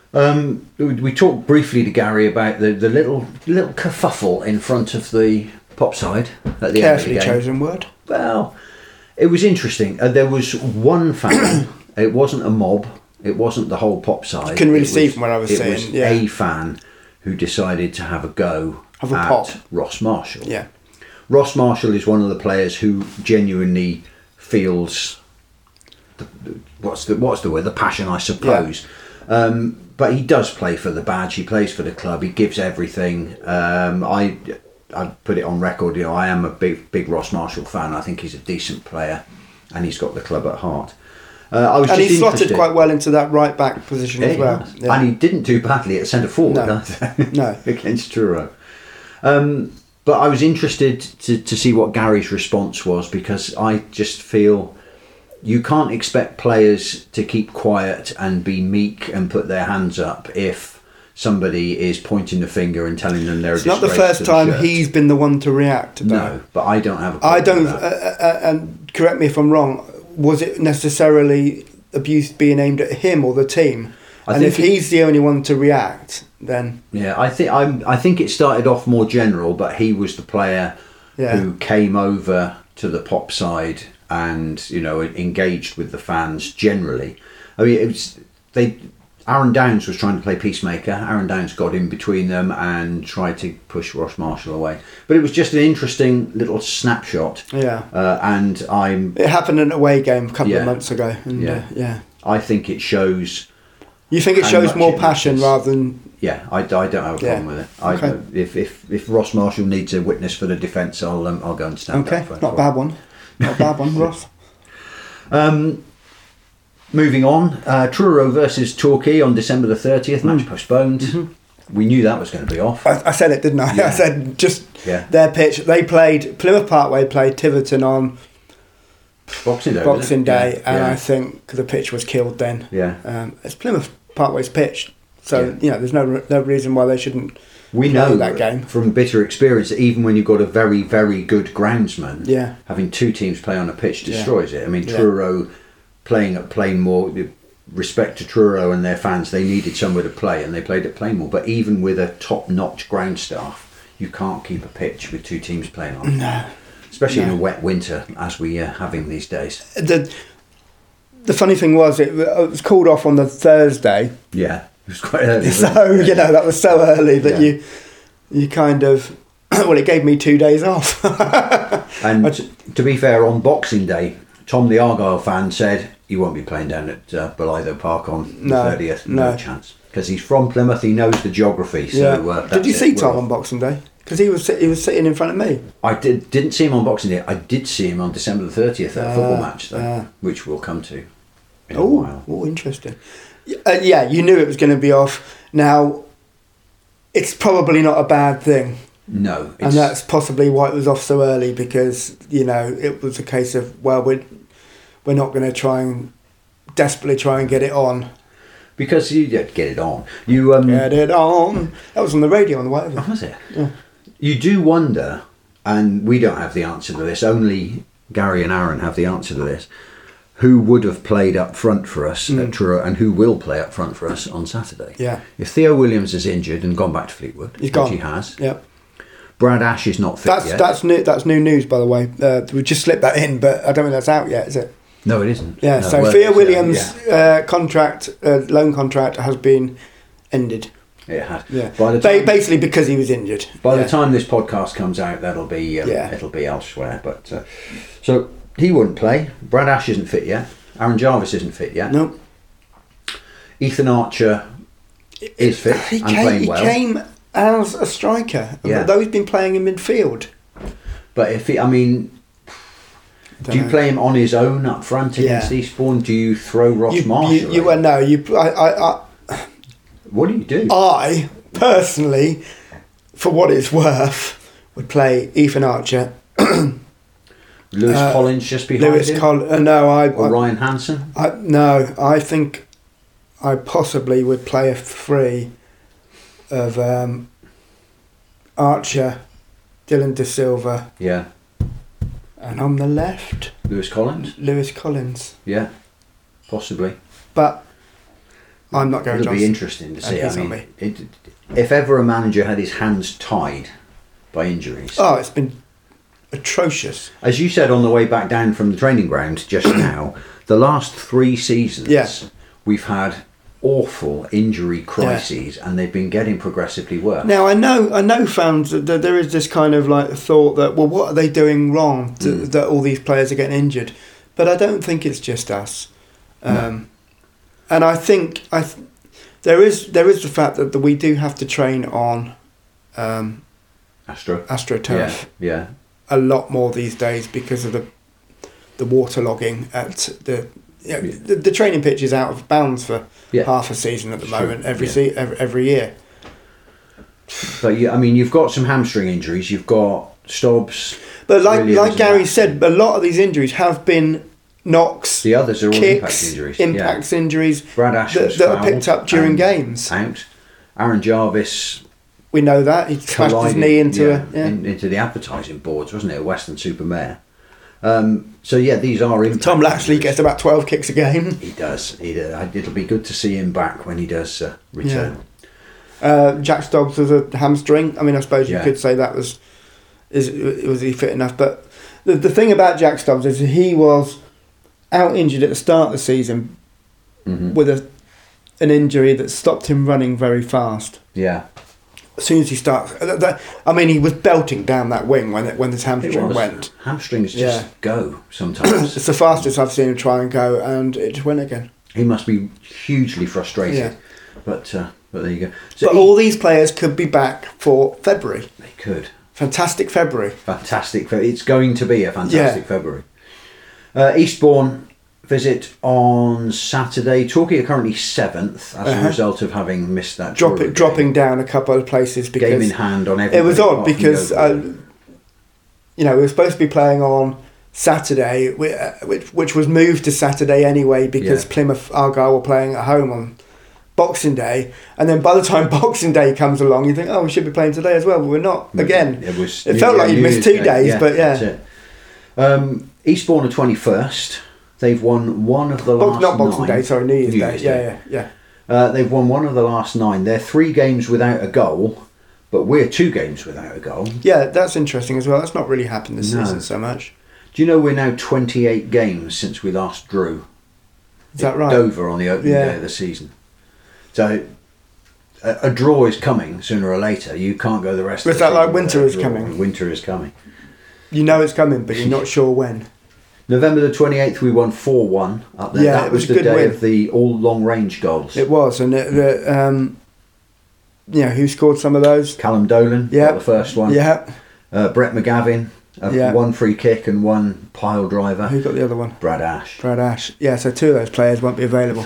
Speaker 3: We talked briefly to Gary about the little kerfuffle in front of the pop side at the
Speaker 2: Carefully
Speaker 3: end of the game.
Speaker 2: chosen word.
Speaker 3: Well, it was interesting. There was one fan. It wasn't a mob. It wasn't the whole pop side.
Speaker 2: You couldn't really see from what I was saying.
Speaker 3: It was
Speaker 2: yeah.
Speaker 3: a fan who decided to have a go
Speaker 2: Have a
Speaker 3: at
Speaker 2: pop.
Speaker 3: Ross Marshall.
Speaker 2: Yeah.
Speaker 3: Ross Marshall is one of the players who genuinely feels what's the word? The passion, I suppose. But he does play for the badge. He plays for the club. He gives everything. I put it on record. You know, I am a big Ross Marshall fan. I think he's a decent player, and he's got the club at heart. I was
Speaker 2: and
Speaker 3: just
Speaker 2: he slotted
Speaker 3: interested.
Speaker 2: quite well into that right back position as well. Yeah.
Speaker 3: And he didn't do badly at centre forward
Speaker 2: No.
Speaker 3: against Truro. But I was interested to see what Gary's response was, because I just feel you can't expect players to keep quiet and be meek and put their hands up if somebody is pointing the finger and telling them they're
Speaker 2: It's
Speaker 3: a
Speaker 2: not the
Speaker 3: disgrace
Speaker 2: first
Speaker 3: to the
Speaker 2: time
Speaker 3: shirt.
Speaker 2: he's been the one to react to that.
Speaker 3: No, but I don't have a problem
Speaker 2: I don't,
Speaker 3: with that.
Speaker 2: and correct me if I'm wrong, was it necessarily abuse being aimed at him or the team? And if he's the only one to react, then...
Speaker 3: Yeah, I think it started off more general, but he was the player who came over to the pop side and, you know, engaged with the fans generally. I mean, Aaron Downs was trying to play peacemaker. Aaron Downs got in between them and tried to push Ross Marshall away. But it was just an interesting little snapshot.
Speaker 2: Yeah.
Speaker 3: And
Speaker 2: it happened in an away game a couple of months ago. And,
Speaker 3: yeah. I think it shows...
Speaker 2: You think it
Speaker 3: how
Speaker 2: shows
Speaker 3: much
Speaker 2: more
Speaker 3: it
Speaker 2: passion
Speaker 3: matters.
Speaker 2: rather than...
Speaker 3: Yeah, I don't have a problem with it.
Speaker 2: Okay.
Speaker 3: If Ross Marshall needs a witness for the defence, I'll go and stand up for it.
Speaker 2: Not a bad one. Not a bad one, Ross.
Speaker 3: Moving on, Truro versus Torquay on December the 30th, match postponed. Mm-hmm. We knew that was going to be off.
Speaker 2: I said it, didn't I?
Speaker 3: Yeah.
Speaker 2: I said their pitch. They played, Plymouth Parkway played Tiverton on
Speaker 3: Boxing
Speaker 2: Day, and I think the pitch was killed then.
Speaker 3: Yeah.
Speaker 2: It's Plymouth Parkway's pitch, so there's no reason why they shouldn't.
Speaker 3: We
Speaker 2: play
Speaker 3: know
Speaker 2: that game
Speaker 3: from bitter experience that even when you've got a very, very good groundsman, having two teams play on a pitch destroys it. I mean, Truro playing at Plainmoor, respect to Truro and their fans, they needed somewhere to play and they played at Plainmoor. But even with a top-notch ground staff, you can't keep a pitch with two teams playing on it.
Speaker 2: No.
Speaker 3: Especially in a wet winter, as we are having these days.
Speaker 2: The funny thing was, it was called off on the Thursday.
Speaker 3: Yeah, it was quite early.
Speaker 2: So, that was so early that you kind of... Well, it gave me 2 days off.
Speaker 3: And to be fair, on Boxing Day, Tom the Argyle fan said he won't be playing down at Belitho Park on the 30th. No chance. Because he's from Plymouth, he knows the geography. So
Speaker 2: Did you see Tom on Boxing Day? Because he was sitting in front of me.
Speaker 3: I didn't see him on Boxing Day. I did see him on December the 30th at a football match, though, which we'll come to in a while.
Speaker 2: Oh, interesting. You knew it was going to be off. Now, it's probably not a bad thing.
Speaker 3: No.
Speaker 2: And that's possibly why it was off so early, because, it was a case of, well, we're not going to desperately try and get it on.
Speaker 3: Because you get it on.
Speaker 2: Get it on. That was on the radio on the way over.
Speaker 3: Oh, was it?
Speaker 2: Yeah.
Speaker 3: You do wonder, and we don't have the answer to this, only Gary and Aaron have the answer to this, who would have played up front for us at Truro and who will play up front for us on Saturday.
Speaker 2: Yeah.
Speaker 3: If Theo Williams is injured and gone back to Fleetwood,
Speaker 2: He's gone.
Speaker 3: which he has.
Speaker 2: Yep.
Speaker 3: Brad Ash is not fit yet.
Speaker 2: That's new news, by the way. We just slipped that in, but I don't think that's out yet, is it?
Speaker 3: No, it isn't.
Speaker 2: Yeah,
Speaker 3: no,
Speaker 2: so Theo Williams' contract, loan contract, has been ended.
Speaker 3: It has.
Speaker 2: Yeah.
Speaker 3: Basically
Speaker 2: because he was injured.
Speaker 3: By the time this podcast comes out, that'll be it'll be elsewhere. But so he wouldn't play. Brad Ash isn't fit yet. Aaron Jarvis isn't fit yet.
Speaker 2: No.
Speaker 3: Ethan Archer is fit and playing well.
Speaker 2: He came as a striker, though he's been playing in midfield.
Speaker 3: But if do you play him on his own up front against Eastbourne? Do you throw Ross Marshall? What do you do?
Speaker 2: I personally, for what it's worth, would play Ethan Archer.
Speaker 3: Lewis Collins just behind him?
Speaker 2: Or
Speaker 3: Ryan Hansen?
Speaker 2: I think I possibly would play a three of Archer, Dylan De Silva.
Speaker 3: Yeah.
Speaker 2: And on the left,
Speaker 3: Lewis Collins?
Speaker 2: Lewis Collins.
Speaker 3: Yeah, possibly.
Speaker 2: But I'm not going
Speaker 3: It'll
Speaker 2: Johnson.
Speaker 3: be interesting to see.
Speaker 2: he's
Speaker 3: I
Speaker 2: on
Speaker 3: mean, if ever a manager had his hands tied by injuries,
Speaker 2: Oh, it's been atrocious.
Speaker 3: as you said on the way back down from the training ground just now, the last 3 seasons we've had awful injury crises, and they've been getting progressively worse.
Speaker 2: Now I know fans that there is this kind of like thought that, well, what are they doing wrong that all these players are getting injured? But I don't think it's just us. And I think there is the fact that we do have to train on AstroTurf
Speaker 3: Yeah.
Speaker 2: a lot more these days because of the waterlogging at the training pitch is out of bounds for half a season at the moment every year.
Speaker 3: But you've got some hamstring injuries. You've got Stobbs.
Speaker 2: But like Gary said, a lot of these injuries have been knocks.
Speaker 3: The others are all
Speaker 2: kicks,
Speaker 3: impact
Speaker 2: injuries.
Speaker 3: Brad Ash
Speaker 2: that are picked up during games.
Speaker 3: Out. Aaron Jarvis.
Speaker 2: We know that he smashed his knee into
Speaker 3: into the advertising boards, wasn't it? At Western-super-Mare. These are impact.
Speaker 2: Tom Lashley
Speaker 3: injuries.
Speaker 2: gets about 12 kicks a game.
Speaker 3: He does. It'll be good to see him back when he does return.
Speaker 2: Jack Stobbs was a hamstring. I mean, I suppose you could say that was he fit enough? But the thing about Jack Stobbs is he was out injured at the start of the season with an injury that stopped him running very fast.
Speaker 3: Yeah.
Speaker 2: As soon as he starts, he was belting down that wing when his hamstring went.
Speaker 3: Hamstrings just go sometimes.
Speaker 2: It's the fastest I've seen him try and go, and it just went again.
Speaker 3: He must be hugely frustrated. Yeah. But there you go.
Speaker 2: So all these players could be back for February.
Speaker 3: They could.
Speaker 2: Fantastic February.
Speaker 3: It's going to be a fantastic February. Eastbourne visit on Saturday. Torquay are currently 7th as a result of having missed that
Speaker 2: dropping down a couple of places because
Speaker 3: game in hand on everybody.
Speaker 2: It was odd because we were supposed to be playing on Saturday, which was moved to Saturday anyway because Plymouth Argyle were playing at home on Boxing Day, and then by the time Boxing Day comes along, you think, oh, we should be playing today as well, but we're not. Again, it felt like you missed 2 days, but
Speaker 3: That's it. Eastbourne are 21st. They've won one of the last
Speaker 2: not Boxing
Speaker 3: 9.
Speaker 2: Day, sorry, New Year's Day. Yeah.
Speaker 3: They've won one of the last 9. They're 3 games without a goal, but we're 2 games without a goal.
Speaker 2: Yeah, that's interesting as well. That's not really happened this season so much.
Speaker 3: Do you know we're now 28 games since we last drew?
Speaker 2: Is that right?
Speaker 3: Dover on the opening day of the season. So a draw is coming sooner or later. You can't go the rest of the season.
Speaker 2: Is that like winter is coming?
Speaker 3: Winter is coming.
Speaker 2: You know it's coming, but you're not sure when.
Speaker 3: November the 28th, we won 4-1 up there.
Speaker 2: Yeah,
Speaker 3: that was the day of the all long-range goals.
Speaker 2: It was, and who scored some of those?
Speaker 3: Callum Dolan got the first one.
Speaker 2: Yeah.
Speaker 3: Brett McGavin, 1 free kick and 1 pile driver.
Speaker 2: Who got the other one?
Speaker 3: Brad Ash.
Speaker 2: Yeah, so 2 of those players won't be available.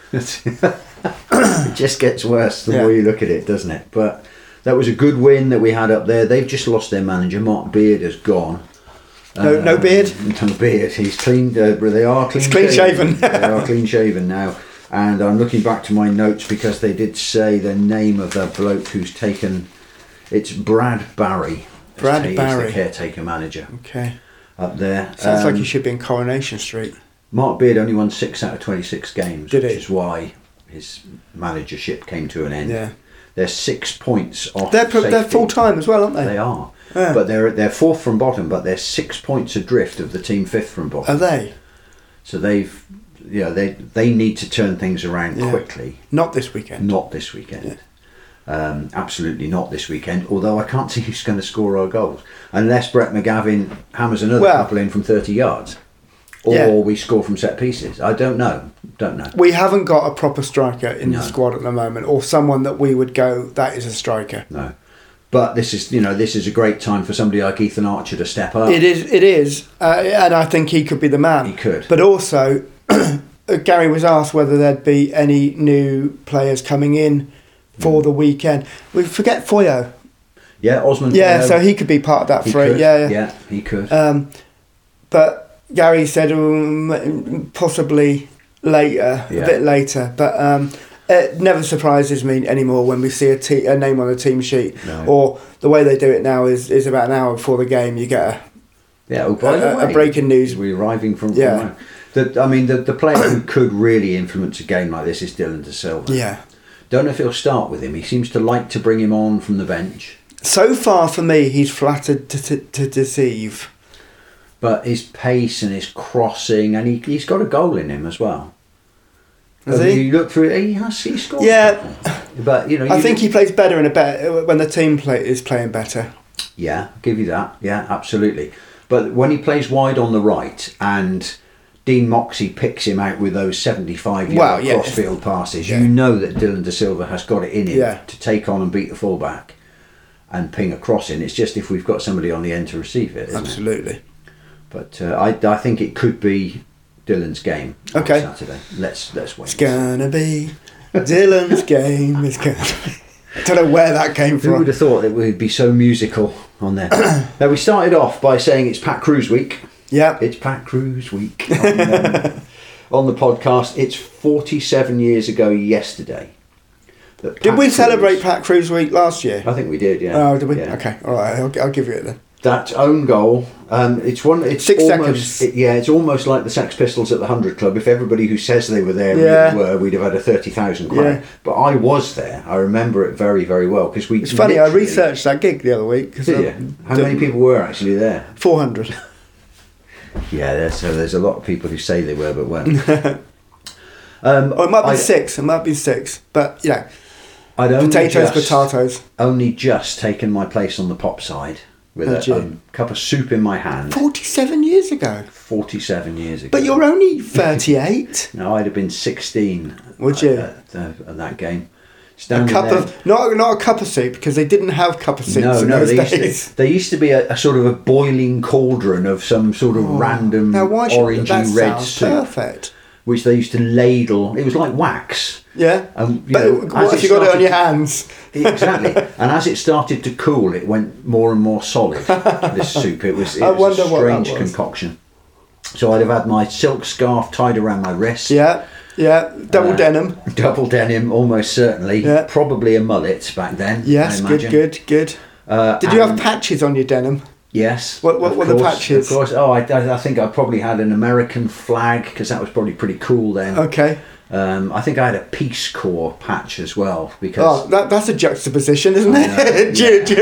Speaker 3: It just gets worse the more you look at it, doesn't it? But that was a good win that we had up there. They've just lost their manager. Mark Beard has gone.
Speaker 2: No beard?
Speaker 3: No beard. He's clean. They are clean.
Speaker 2: It's clean shaven.
Speaker 3: They are clean shaven now. And I'm looking back to my notes because they did say the name of the bloke who's taken. It's Brad Barry.
Speaker 2: Brad Barry,
Speaker 3: the caretaker manager.
Speaker 2: Okay.
Speaker 3: Up there.
Speaker 2: Sounds like he should be in Coronation Street.
Speaker 3: Mark Beard only won 6 out of 26 games,
Speaker 2: which
Speaker 3: is why his managership came to an end.
Speaker 2: Yeah.
Speaker 3: They're 6 points off.
Speaker 2: They're full time as well, aren't they?
Speaker 3: They are.
Speaker 2: Yeah.
Speaker 3: But they're 4th from bottom, but they're 6 points adrift of the team 5th from bottom.
Speaker 2: Are they?
Speaker 3: So they need to turn things around quickly.
Speaker 2: Not this weekend.
Speaker 3: Absolutely not this weekend. Although I can't see who's going to score our goals unless Brett McGavin hammers another couple in from 30 yards, or we score from set pieces. I don't know.
Speaker 2: We haven't got a proper striker in the squad at the moment, or someone that we would go, that is a striker.
Speaker 3: No. But this is a great time for somebody like Ethan Archer to step up.
Speaker 2: It is, and I think he could be the man.
Speaker 3: He could.
Speaker 2: But also, Gary was asked whether there'd be any new players coming in for the weekend. We forget Foyo.
Speaker 3: Yeah, Osman.
Speaker 2: Yeah, so he could be part of that fray.
Speaker 3: Yeah, he could.
Speaker 2: But Gary said possibly later, a bit later. But it never surprises me anymore when we see a name on a team sheet, or the way they do it now is about an hour before the game you get a breaking news.
Speaker 3: We're arriving from The player who could really influence a game like this is Dylan De Silva.
Speaker 2: Yeah.
Speaker 3: Don't know if he'll start with him. He seems to like to bring him on from the bench.
Speaker 2: So far for me, he's flattered to deceive.
Speaker 3: But his pace and his crossing, and he's got a goal in him as well.
Speaker 2: Has he?
Speaker 3: You look through it, he scored.
Speaker 2: Yeah.
Speaker 3: But,
Speaker 2: I think he plays better when the team is playing better.
Speaker 3: Yeah, I'll give you that. Yeah, absolutely. But when he plays wide on the right and Dean Moxey picks him out with those 75-yard cross-field passes, you know that Dylan De Silva has got it in him to take on and beat the fullback and ping a cross in. It's just if we've got somebody on the end to receive it, isn't
Speaker 2: Absolutely.
Speaker 3: it? But I think it could be Dylan's game on Saturday. Let's wait.
Speaker 2: It's gonna be Dylan's game. It's gonna be. I don't know where that came from.
Speaker 3: Who would have thought that we'd be so musical on there? Now, we started off by saying it's Pat Cruz week.
Speaker 2: Yeah.
Speaker 3: It's Pat Cruz week on the podcast. It's 47 years ago yesterday.
Speaker 2: Did we celebrate Pat Cruz week last year?
Speaker 3: I think we did, yeah.
Speaker 2: Oh, did we?
Speaker 3: Yeah.
Speaker 2: Okay, all right. I'll give you it then.
Speaker 3: That own goal, it's
Speaker 2: 6
Speaker 3: almost,
Speaker 2: seconds.
Speaker 3: It's almost like the Sex Pistols at the 100 Club. If everybody who says they were there really were, we'd have had a 30,000 crowd.
Speaker 2: Yeah.
Speaker 3: But I was there. I remember it very, very well because we.
Speaker 2: It's funny. I researched that gig the other week.
Speaker 3: Did you? How many people were actually there?
Speaker 2: 400.
Speaker 3: Yeah, there's a lot of people who say they were but weren't.
Speaker 2: It might be 6. It might be 6. But I'd potatoes.
Speaker 3: Only just taken my place on the pop side with a cup of soup in my hand.
Speaker 2: 47 years ago.
Speaker 3: 47 years ago.
Speaker 2: But you're only 38.
Speaker 3: No, I'd have been 16.
Speaker 2: Would you?
Speaker 3: At that game.
Speaker 2: A cup of not a cup of soup because they didn't have cup of soups in those days.
Speaker 3: There used to be a sort of a boiling cauldron of some sort of random orangey red soup.
Speaker 2: Perfect.
Speaker 3: Which they used to ladle. It was like wax.
Speaker 2: Yeah. But what if you got it on your hands?
Speaker 3: Exactly. And as it started to cool, it went more and more solid. This soup. It was a strange concoction. So I'd have had my silk scarf tied around my wrist.
Speaker 2: Yeah. Yeah. Double denim.
Speaker 3: Double denim, almost certainly. Yeah. Probably a mullet back then.
Speaker 2: Yes. Good. Did you have patches on your denim?
Speaker 3: Yes.
Speaker 2: What were the patches?
Speaker 3: Of course. Oh, I think I probably had an American flag because that was probably pretty cool then.
Speaker 2: Okay.
Speaker 3: I think I had a Peace Corps patch as well because.
Speaker 2: That's a juxtaposition, isn't it?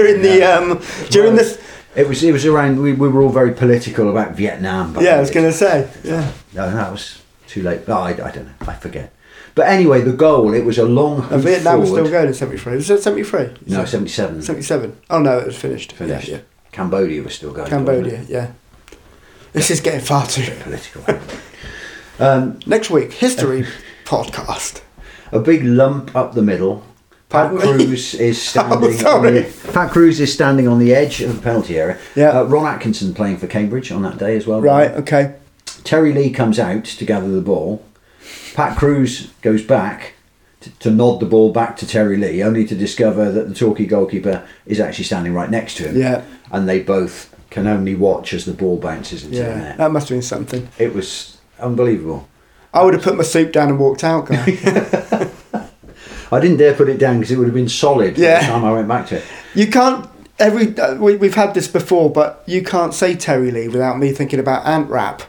Speaker 2: During this.
Speaker 3: It was around. We were all very political about Vietnam.
Speaker 2: I was going to say. Yeah.
Speaker 3: No, that was too late. Oh, I don't know. I forget. But anyway, the goal, it was a long hoop
Speaker 2: Vietnam was
Speaker 3: forward.
Speaker 2: still going in 73. Was it 73?
Speaker 3: No, 77.
Speaker 2: 77. Oh no, it was finished. Yeah.
Speaker 3: Cambodia was still going.
Speaker 2: Cambodia, yeah. This is getting far too
Speaker 3: political.
Speaker 2: Next week, history podcast.
Speaker 3: A big lump up the middle. Pat Cruz is standing. Pat Cruz is standing on the edge of the penalty area.
Speaker 2: Yeah.
Speaker 3: Ron Atkinson playing for Cambridge on that day as well.
Speaker 2: Right. Okay.
Speaker 3: Terry Lee comes out to gather the ball. Pat Cruz goes back to nod the ball back to Terry Lee, only to discover that the Torquay goalkeeper is actually standing right next to him.
Speaker 2: Yeah.
Speaker 3: And they both can only watch as the ball bounces into the net.
Speaker 2: That must have been something.
Speaker 3: It was unbelievable.
Speaker 2: I would have put my soup down and walked out, guy.
Speaker 3: I didn't dare put it down because it would have been solid by the time I went back to it.
Speaker 2: You can't. We've had this before, but you can't say Terry Lee without me thinking about Ant Rap.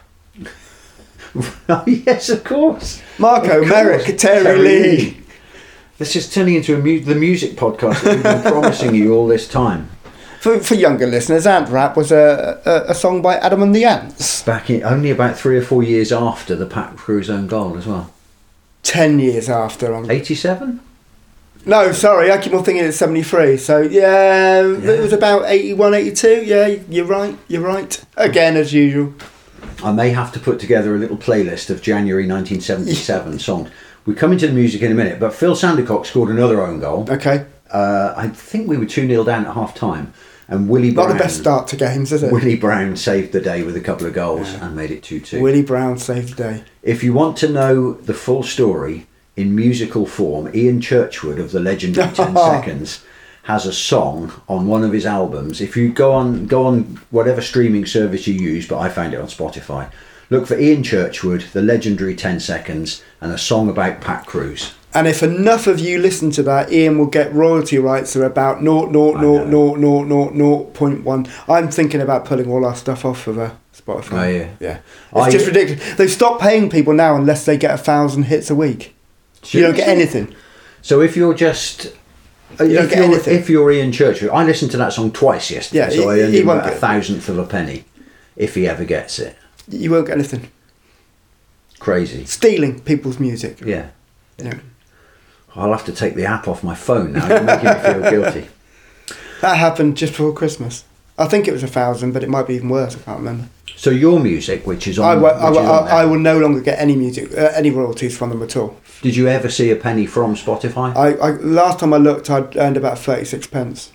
Speaker 3: Oh, yes, of course.
Speaker 2: Marco, Merrick, Terry Lee.
Speaker 3: This is turning into the music podcast that we've been promising you all this time.
Speaker 2: For younger listeners, Ant Rap was a song by Adam and the Ants.
Speaker 3: Back in only about 3 or 4 years after the Pat Cruz own goal as well.
Speaker 2: 10 years after.
Speaker 3: 87?
Speaker 2: No, sorry, I keep on thinking it's 73. So, it was about 81, 82. Yeah, you're right. Again, as usual.
Speaker 3: I may have to put together a little playlist of January 1977 songs. We come into the music in a minute, but Phil Sandercock scored another own goal.
Speaker 2: Okay.
Speaker 3: I think we were 2-0 down at half time, and Willie Brown.
Speaker 2: Not the best start to games, is it?
Speaker 3: Willie Brown saved the day with a couple of goals and made it 2-2.
Speaker 2: Willie Brown saved the day.
Speaker 3: If you want to know the full story in musical form, Ian Churchwood of the legendary 10 Seconds has a song on one of his albums. If you go on whatever streaming service you use, but I found it on Spotify, look for Ian Churchwood, the legendary 10 Seconds, and a song about Pat Cruz.
Speaker 2: And if enough of you listen to that, Ian will get royalty rights of about 0.00000.1. I'm thinking about pulling all our stuff off of Spotify.
Speaker 3: Oh, yeah.
Speaker 2: It's just ridiculous. They've stopped paying people now unless they get 1,000 hits a week. You don't get anything.
Speaker 3: So if you're just... If you're Ian Churchill, I listened to that song twice yesterday, so I earned him about 1,000th of a penny, if he ever gets it.
Speaker 2: You won't get anything.
Speaker 3: Crazy.
Speaker 2: Stealing people's music.
Speaker 3: Yeah.
Speaker 2: Yeah.
Speaker 3: I'll have to take the app off my phone now. You're making me feel guilty.
Speaker 2: That happened just before Christmas. I think it was 1,000, but it might be even worse. I can't remember.
Speaker 3: So your music, which is on...
Speaker 2: I will no longer get any music, any royalties from them at all.
Speaker 3: Did you ever see a penny from Spotify?
Speaker 2: Last time I looked, I'd earned about 36 pence.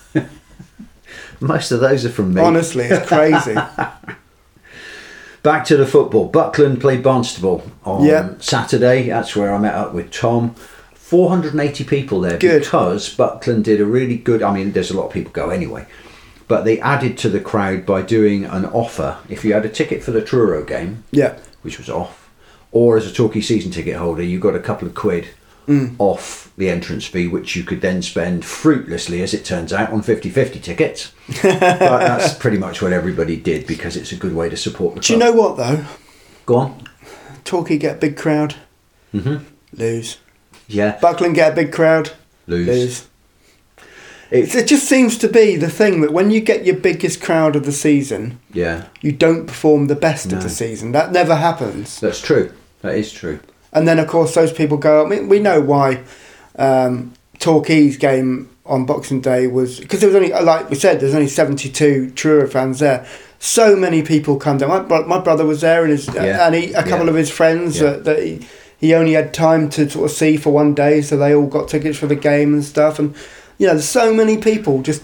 Speaker 3: Most of those are from me.
Speaker 2: Honestly, it's crazy.
Speaker 3: Back to the football. Buckland played Barnstaple on Saturday. That's where I met up with Tom. 480 people there because Buckland did a really good... I mean, there's a lot of people go anyway. But they added to the crowd by doing an offer. If you had a ticket for the Truro game, which was off, or as a Torquay season ticket holder, you got a couple of quid off the entrance fee, which you could then spend fruitlessly, as it turns out, on 50-50 tickets. But that's pretty much what everybody did because it's a good way to support the club.
Speaker 2: Do you know what, though?
Speaker 3: Go on.
Speaker 2: Torquay get a big crowd.
Speaker 3: Mm-hmm.
Speaker 2: Lose.
Speaker 3: Yeah.
Speaker 2: Buckland get a big crowd.
Speaker 3: Lose.
Speaker 2: It just seems to be the thing that when you get your biggest crowd of the season, you don't perform the best of the season. That never happens.
Speaker 3: That's true. That is true.
Speaker 2: And then, of course, those people go... I mean, we know why Torquay's game on Boxing Day was... Because there was only, like we said, there's only 72 Truro fans there. So many people come down. My brother was there and a couple of his friends that he only had time to sort of see for one day, so they all got tickets for the game and stuff. And, you know, there's so many people just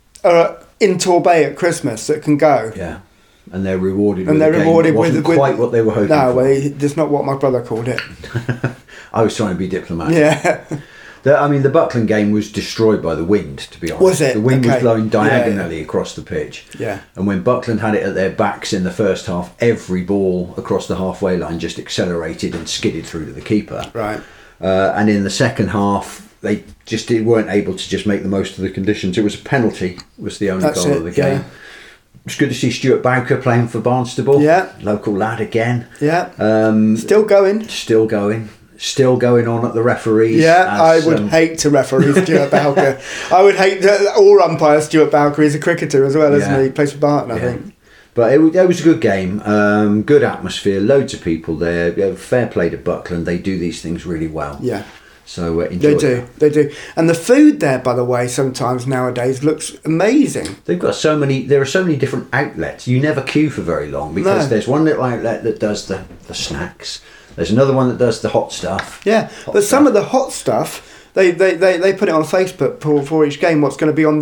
Speaker 2: in Torbay at Christmas that can go.
Speaker 3: Yeah. And they're rewarded
Speaker 2: with
Speaker 3: quite what they were hoping for.
Speaker 2: No, that's not what my brother called it.
Speaker 3: I was trying to be diplomatic.
Speaker 2: Yeah.
Speaker 3: The Buckland game was destroyed by the wind, to be honest.
Speaker 2: Was it?
Speaker 3: The wind was blowing diagonally across the pitch.
Speaker 2: Yeah.
Speaker 3: And when Buckland had it at their backs in the first half, every ball across the halfway line just accelerated and skidded through to the keeper.
Speaker 2: Right.
Speaker 3: And in the second half, they just weren't able to just make the most of the conditions. It was a penalty, was the only goal of the game. Yeah. It was good to see Stuart Bowker playing for Barnstaple. Yeah. Local lad again.
Speaker 2: Yeah. Still going.
Speaker 3: Still going on at the referees.
Speaker 2: Yeah, I would hate to referee Stuart Bowker. I would hate all umpire Stuart Bowker. He's a cricketer as well, isn't he? He plays for Barton, I think.
Speaker 3: But it was a good game. Good atmosphere. Loads of people there. Fair play to Buckland. They do these things really well.
Speaker 2: Yeah.
Speaker 3: So enjoy
Speaker 2: They do. And the food there, by the way, sometimes nowadays looks amazing.
Speaker 3: They've got there are so many different outlets. You never queue for very long because there's one little outlet that does the snacks. There's another one that does the hot stuff.
Speaker 2: Yeah, some of the hot stuff, they put it on Facebook for each game. What's going to be on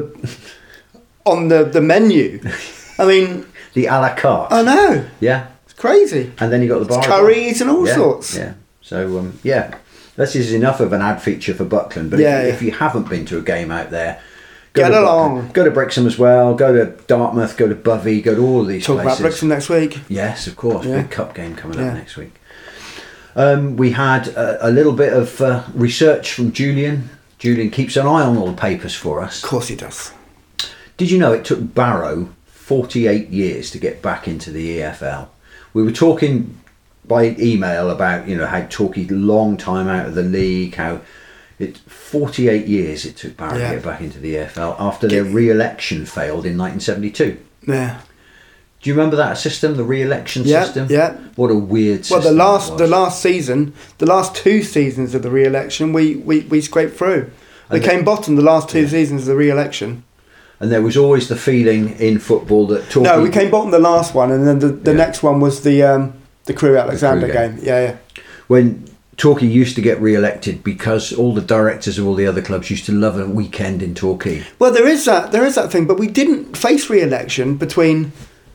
Speaker 2: the menu? I mean,
Speaker 3: the a la carte.
Speaker 2: I know.
Speaker 3: Yeah,
Speaker 2: it's crazy.
Speaker 3: And then you got the bar
Speaker 2: curries and all sorts.
Speaker 3: Yeah. So this is enough of an ad feature for Buckland. But if you haven't been to a game out there,
Speaker 2: get along.
Speaker 3: Go to Brixham as well. Go to Dartmouth. Go to Bovey. Go to all of these places.
Speaker 2: Talk about Brixham next week.
Speaker 3: Yes, of course. Big cup game coming up next week. We had a little bit of research from Julian. Julian keeps an eye on all the papers for us.
Speaker 2: Of course he does.
Speaker 3: Did you know it took Barrow 48 years to get back into the EFL? We were talking by email about how Torquay long time out of the league, how 48 years it took Barrow to get back into the EFL after their re-election failed in 1972.
Speaker 2: Yeah.
Speaker 3: Do you remember that system, the re-election system? Yeah. What a weird system.
Speaker 2: Well, the last season, the last two seasons of the re-election, we scraped through. We came bottom the last two seasons of the re-election.
Speaker 3: And there was always the feeling in football that Torquay...
Speaker 2: No, we came bottom the last one, and then the next one was the Crewe Alexander game. Yeah.
Speaker 3: When Torquay used to get re-elected because all the directors of all the other clubs used to love a weekend in Torquay.
Speaker 2: Well, there is that thing, but we didn't face re-election between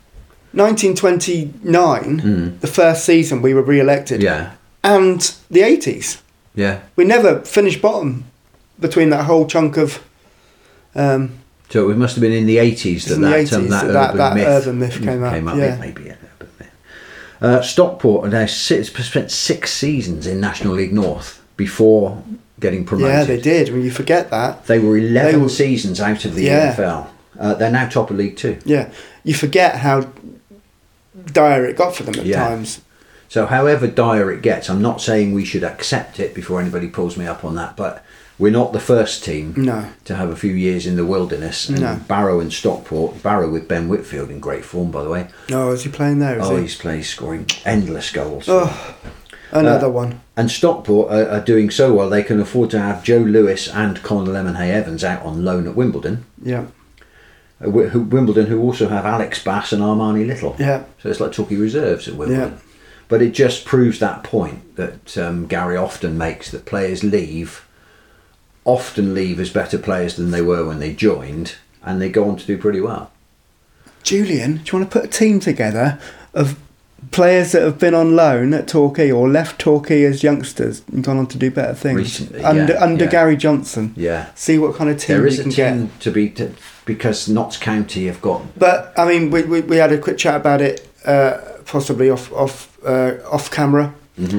Speaker 2: 1929, the first season we were re-elected, and the 80s.
Speaker 3: Yeah.
Speaker 2: We never finished bottom between that whole chunk of...
Speaker 3: so it must have been in the 80s that urban myth came up.
Speaker 2: Yeah.
Speaker 3: Maybe an urban myth. Stockport spent 6 seasons in National League North before getting promoted.
Speaker 2: Yeah, they did. When you forget that.
Speaker 3: They were 11 seasons out of the EFL. They're now top of League 2.
Speaker 2: Yeah. You forget how dire it got for them at
Speaker 3: Yeah.
Speaker 2: times.
Speaker 3: So however dire it gets, I'm not saying we should accept it before anybody pulls me up on that, but we're not the first team
Speaker 2: No.
Speaker 3: to have a few years in the wilderness. And
Speaker 2: No.
Speaker 3: Barrow and Stockport, Barrow with Ben Whitfield in great form, by the way.
Speaker 2: Oh, is he playing there? Is he?
Speaker 3: He's scoring endless goals.
Speaker 2: Oh, another one.
Speaker 3: And Stockport are doing so well, they can afford to have Joe Lewis and Conor Lemonhay-Evans out on loan at Wimbledon.
Speaker 2: Yeah.
Speaker 3: Wimbledon, who also have Alex Bass and Armani Little.
Speaker 2: Yeah.
Speaker 3: So it's like Torquay reserves at Wimbledon.
Speaker 2: Yeah.
Speaker 3: But it just proves that point that Gary often makes, that players often leave as better players than they were when they joined, and they go on to do pretty well.
Speaker 2: Julian, do you want to put a team together of players that have been on loan at Torquay or left Torquay as youngsters and gone on to do better things?
Speaker 3: Recently,
Speaker 2: under
Speaker 3: yeah.
Speaker 2: Gary Johnson.
Speaker 3: Yeah.
Speaker 2: See what kind of team
Speaker 3: There is
Speaker 2: you
Speaker 3: a
Speaker 2: can
Speaker 3: team
Speaker 2: get.
Speaker 3: because Notts County have got...
Speaker 2: But I mean, we had a quick chat about it, possibly off camera,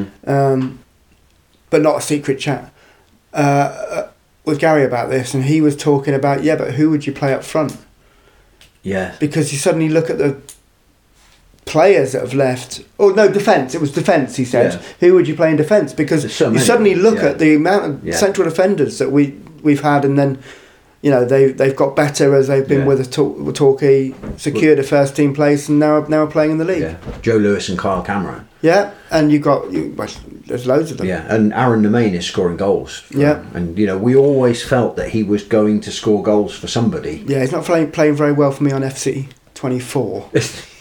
Speaker 2: but not a secret chat with Gary about this, and he was talking about but who would you play up front?
Speaker 3: Yeah.
Speaker 2: Because you suddenly look at the players that have left. Oh no, defence. It was defence. He said,
Speaker 3: Yeah.
Speaker 2: who would you play in defence? Because
Speaker 3: There's so
Speaker 2: you
Speaker 3: many,
Speaker 2: suddenly look
Speaker 3: yeah.
Speaker 2: at the amount of central defenders that we've had, and then. They've got better as they've been with Torquay, secured a first team place, and now are playing in the league.
Speaker 3: Yeah. Joe Lewis and Kyle Cameron.
Speaker 2: Yeah, and there's loads of them.
Speaker 3: Yeah, and Aaron Nemain is scoring goals.
Speaker 2: Yeah.
Speaker 3: And, we always felt that he was going to score goals for somebody.
Speaker 2: Yeah, he's not playing very well for me on FC 24.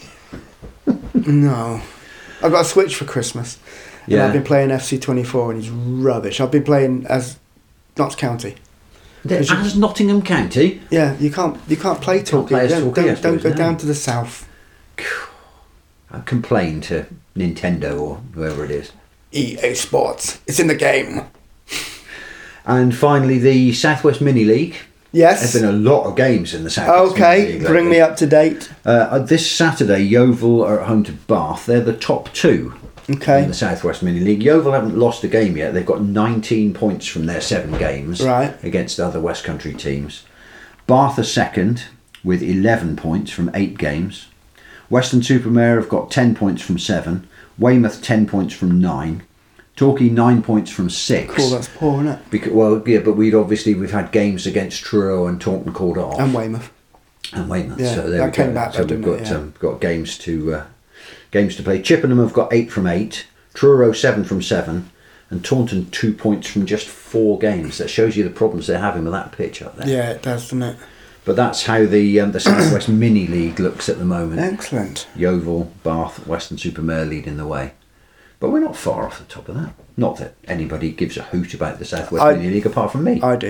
Speaker 2: No. I've got a Switch for Christmas. And I've been playing FC 24 and he's rubbish. I've been playing as Notts County.
Speaker 3: As Nottingham County?
Speaker 2: Yeah, you can't play Torquay.
Speaker 3: play as Torquay, I
Speaker 2: Don't go
Speaker 3: suppose, no.
Speaker 2: down to the south.
Speaker 3: I complain to Nintendo or whoever it is.
Speaker 2: EA Sports. It's in the game.
Speaker 3: And finally, the Southwest Mini League.
Speaker 2: Yes.
Speaker 3: There's been a lot of games in the Southwest Mini
Speaker 2: Okay,
Speaker 3: League
Speaker 2: bring
Speaker 3: lately.
Speaker 2: me up to date.
Speaker 3: This Saturday, Yeovil are at home to Bath. They're the top two
Speaker 2: Okay.
Speaker 3: in the Southwest Mini League. Yeovil haven't lost a game yet. They've got 19 points from their 7 games against other West Country teams. Bath are second with 11 points from 8 games. Weston-super-Mare have got 10 points from 7. Weymouth 10 points from 9. Torquay 9 points from 6.
Speaker 2: Cool, that's poor, isn't it?
Speaker 3: But we've had games against Truro and Taunton called it off.
Speaker 2: And Weymouth.
Speaker 3: Yeah, so there
Speaker 2: that
Speaker 3: we
Speaker 2: came
Speaker 3: go.
Speaker 2: back,
Speaker 3: So
Speaker 2: didn't
Speaker 3: we've
Speaker 2: it?
Speaker 3: got got games to play. Chippenham have got 8 from 8. Truro 7 from 7, and Taunton 2 points from just 4 games. That shows you the problems they're having with that pitch up there.
Speaker 2: Yeah, it does, doesn't it?
Speaker 3: But that's how the Southwest Mini League looks at the moment.
Speaker 2: Excellent.
Speaker 3: Yeovil, Bath, Weston-super-Mare leading the way. But we're not far off the top of that. Not that anybody gives a hoot about the Southwest Mini League apart from me.
Speaker 2: I do.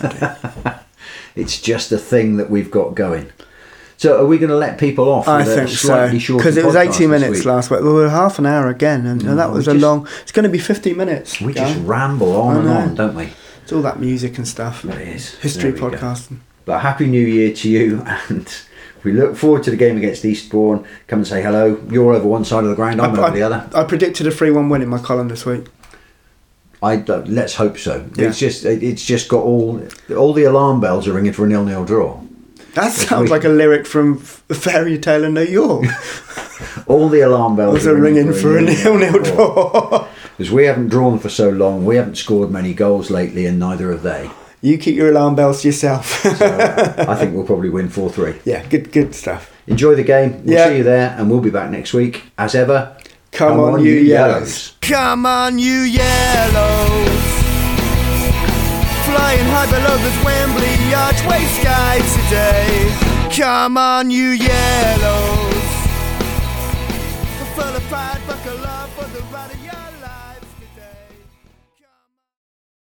Speaker 3: It's just a thing that we've got going. So are we going to let people off?
Speaker 2: I
Speaker 3: with a
Speaker 2: think
Speaker 3: slightly
Speaker 2: so.
Speaker 3: shorter
Speaker 2: Because it was
Speaker 3: podcast
Speaker 2: 80
Speaker 3: this
Speaker 2: minutes
Speaker 3: week?
Speaker 2: last week. We were half an hour again, and that was long. It's going to be 50 minutes.
Speaker 3: We
Speaker 2: Guy.
Speaker 3: just ramble on
Speaker 2: I
Speaker 3: and
Speaker 2: know.
Speaker 3: on, don't we?
Speaker 2: It's all that music and stuff.
Speaker 3: It is.
Speaker 2: History
Speaker 3: There we go.
Speaker 2: podcasting.
Speaker 3: But Happy New Year to you, and we look forward to the game against Eastbourne. Come and say hello. You're over one side of the ground, I'm over the other.
Speaker 2: I predicted a 3-1 win in my column this week.
Speaker 3: Let's hope so.
Speaker 2: Yeah.
Speaker 3: It's just got all the alarm bells are ringing for a 0-0 draw.
Speaker 2: That sounds like a lyric from Fairy Tale in New York.
Speaker 3: All the alarm bells
Speaker 2: Was a ringing for a 0-0 draw.
Speaker 3: Because we haven't drawn for so long, we haven't scored many goals lately, and neither have they.
Speaker 2: You keep your alarm bells to yourself.
Speaker 3: So I think we'll probably win 4-3.
Speaker 2: Yeah, good stuff.
Speaker 3: Enjoy the game. We'll
Speaker 2: Yeah.
Speaker 3: see you there, and we'll be back next week. As ever,
Speaker 2: Come on, you yellows.
Speaker 7: Come on, you yellows. Flying high below the Wembley archway sky today. Come on, you yellows. Full of pride, buckle up for the ride of your life.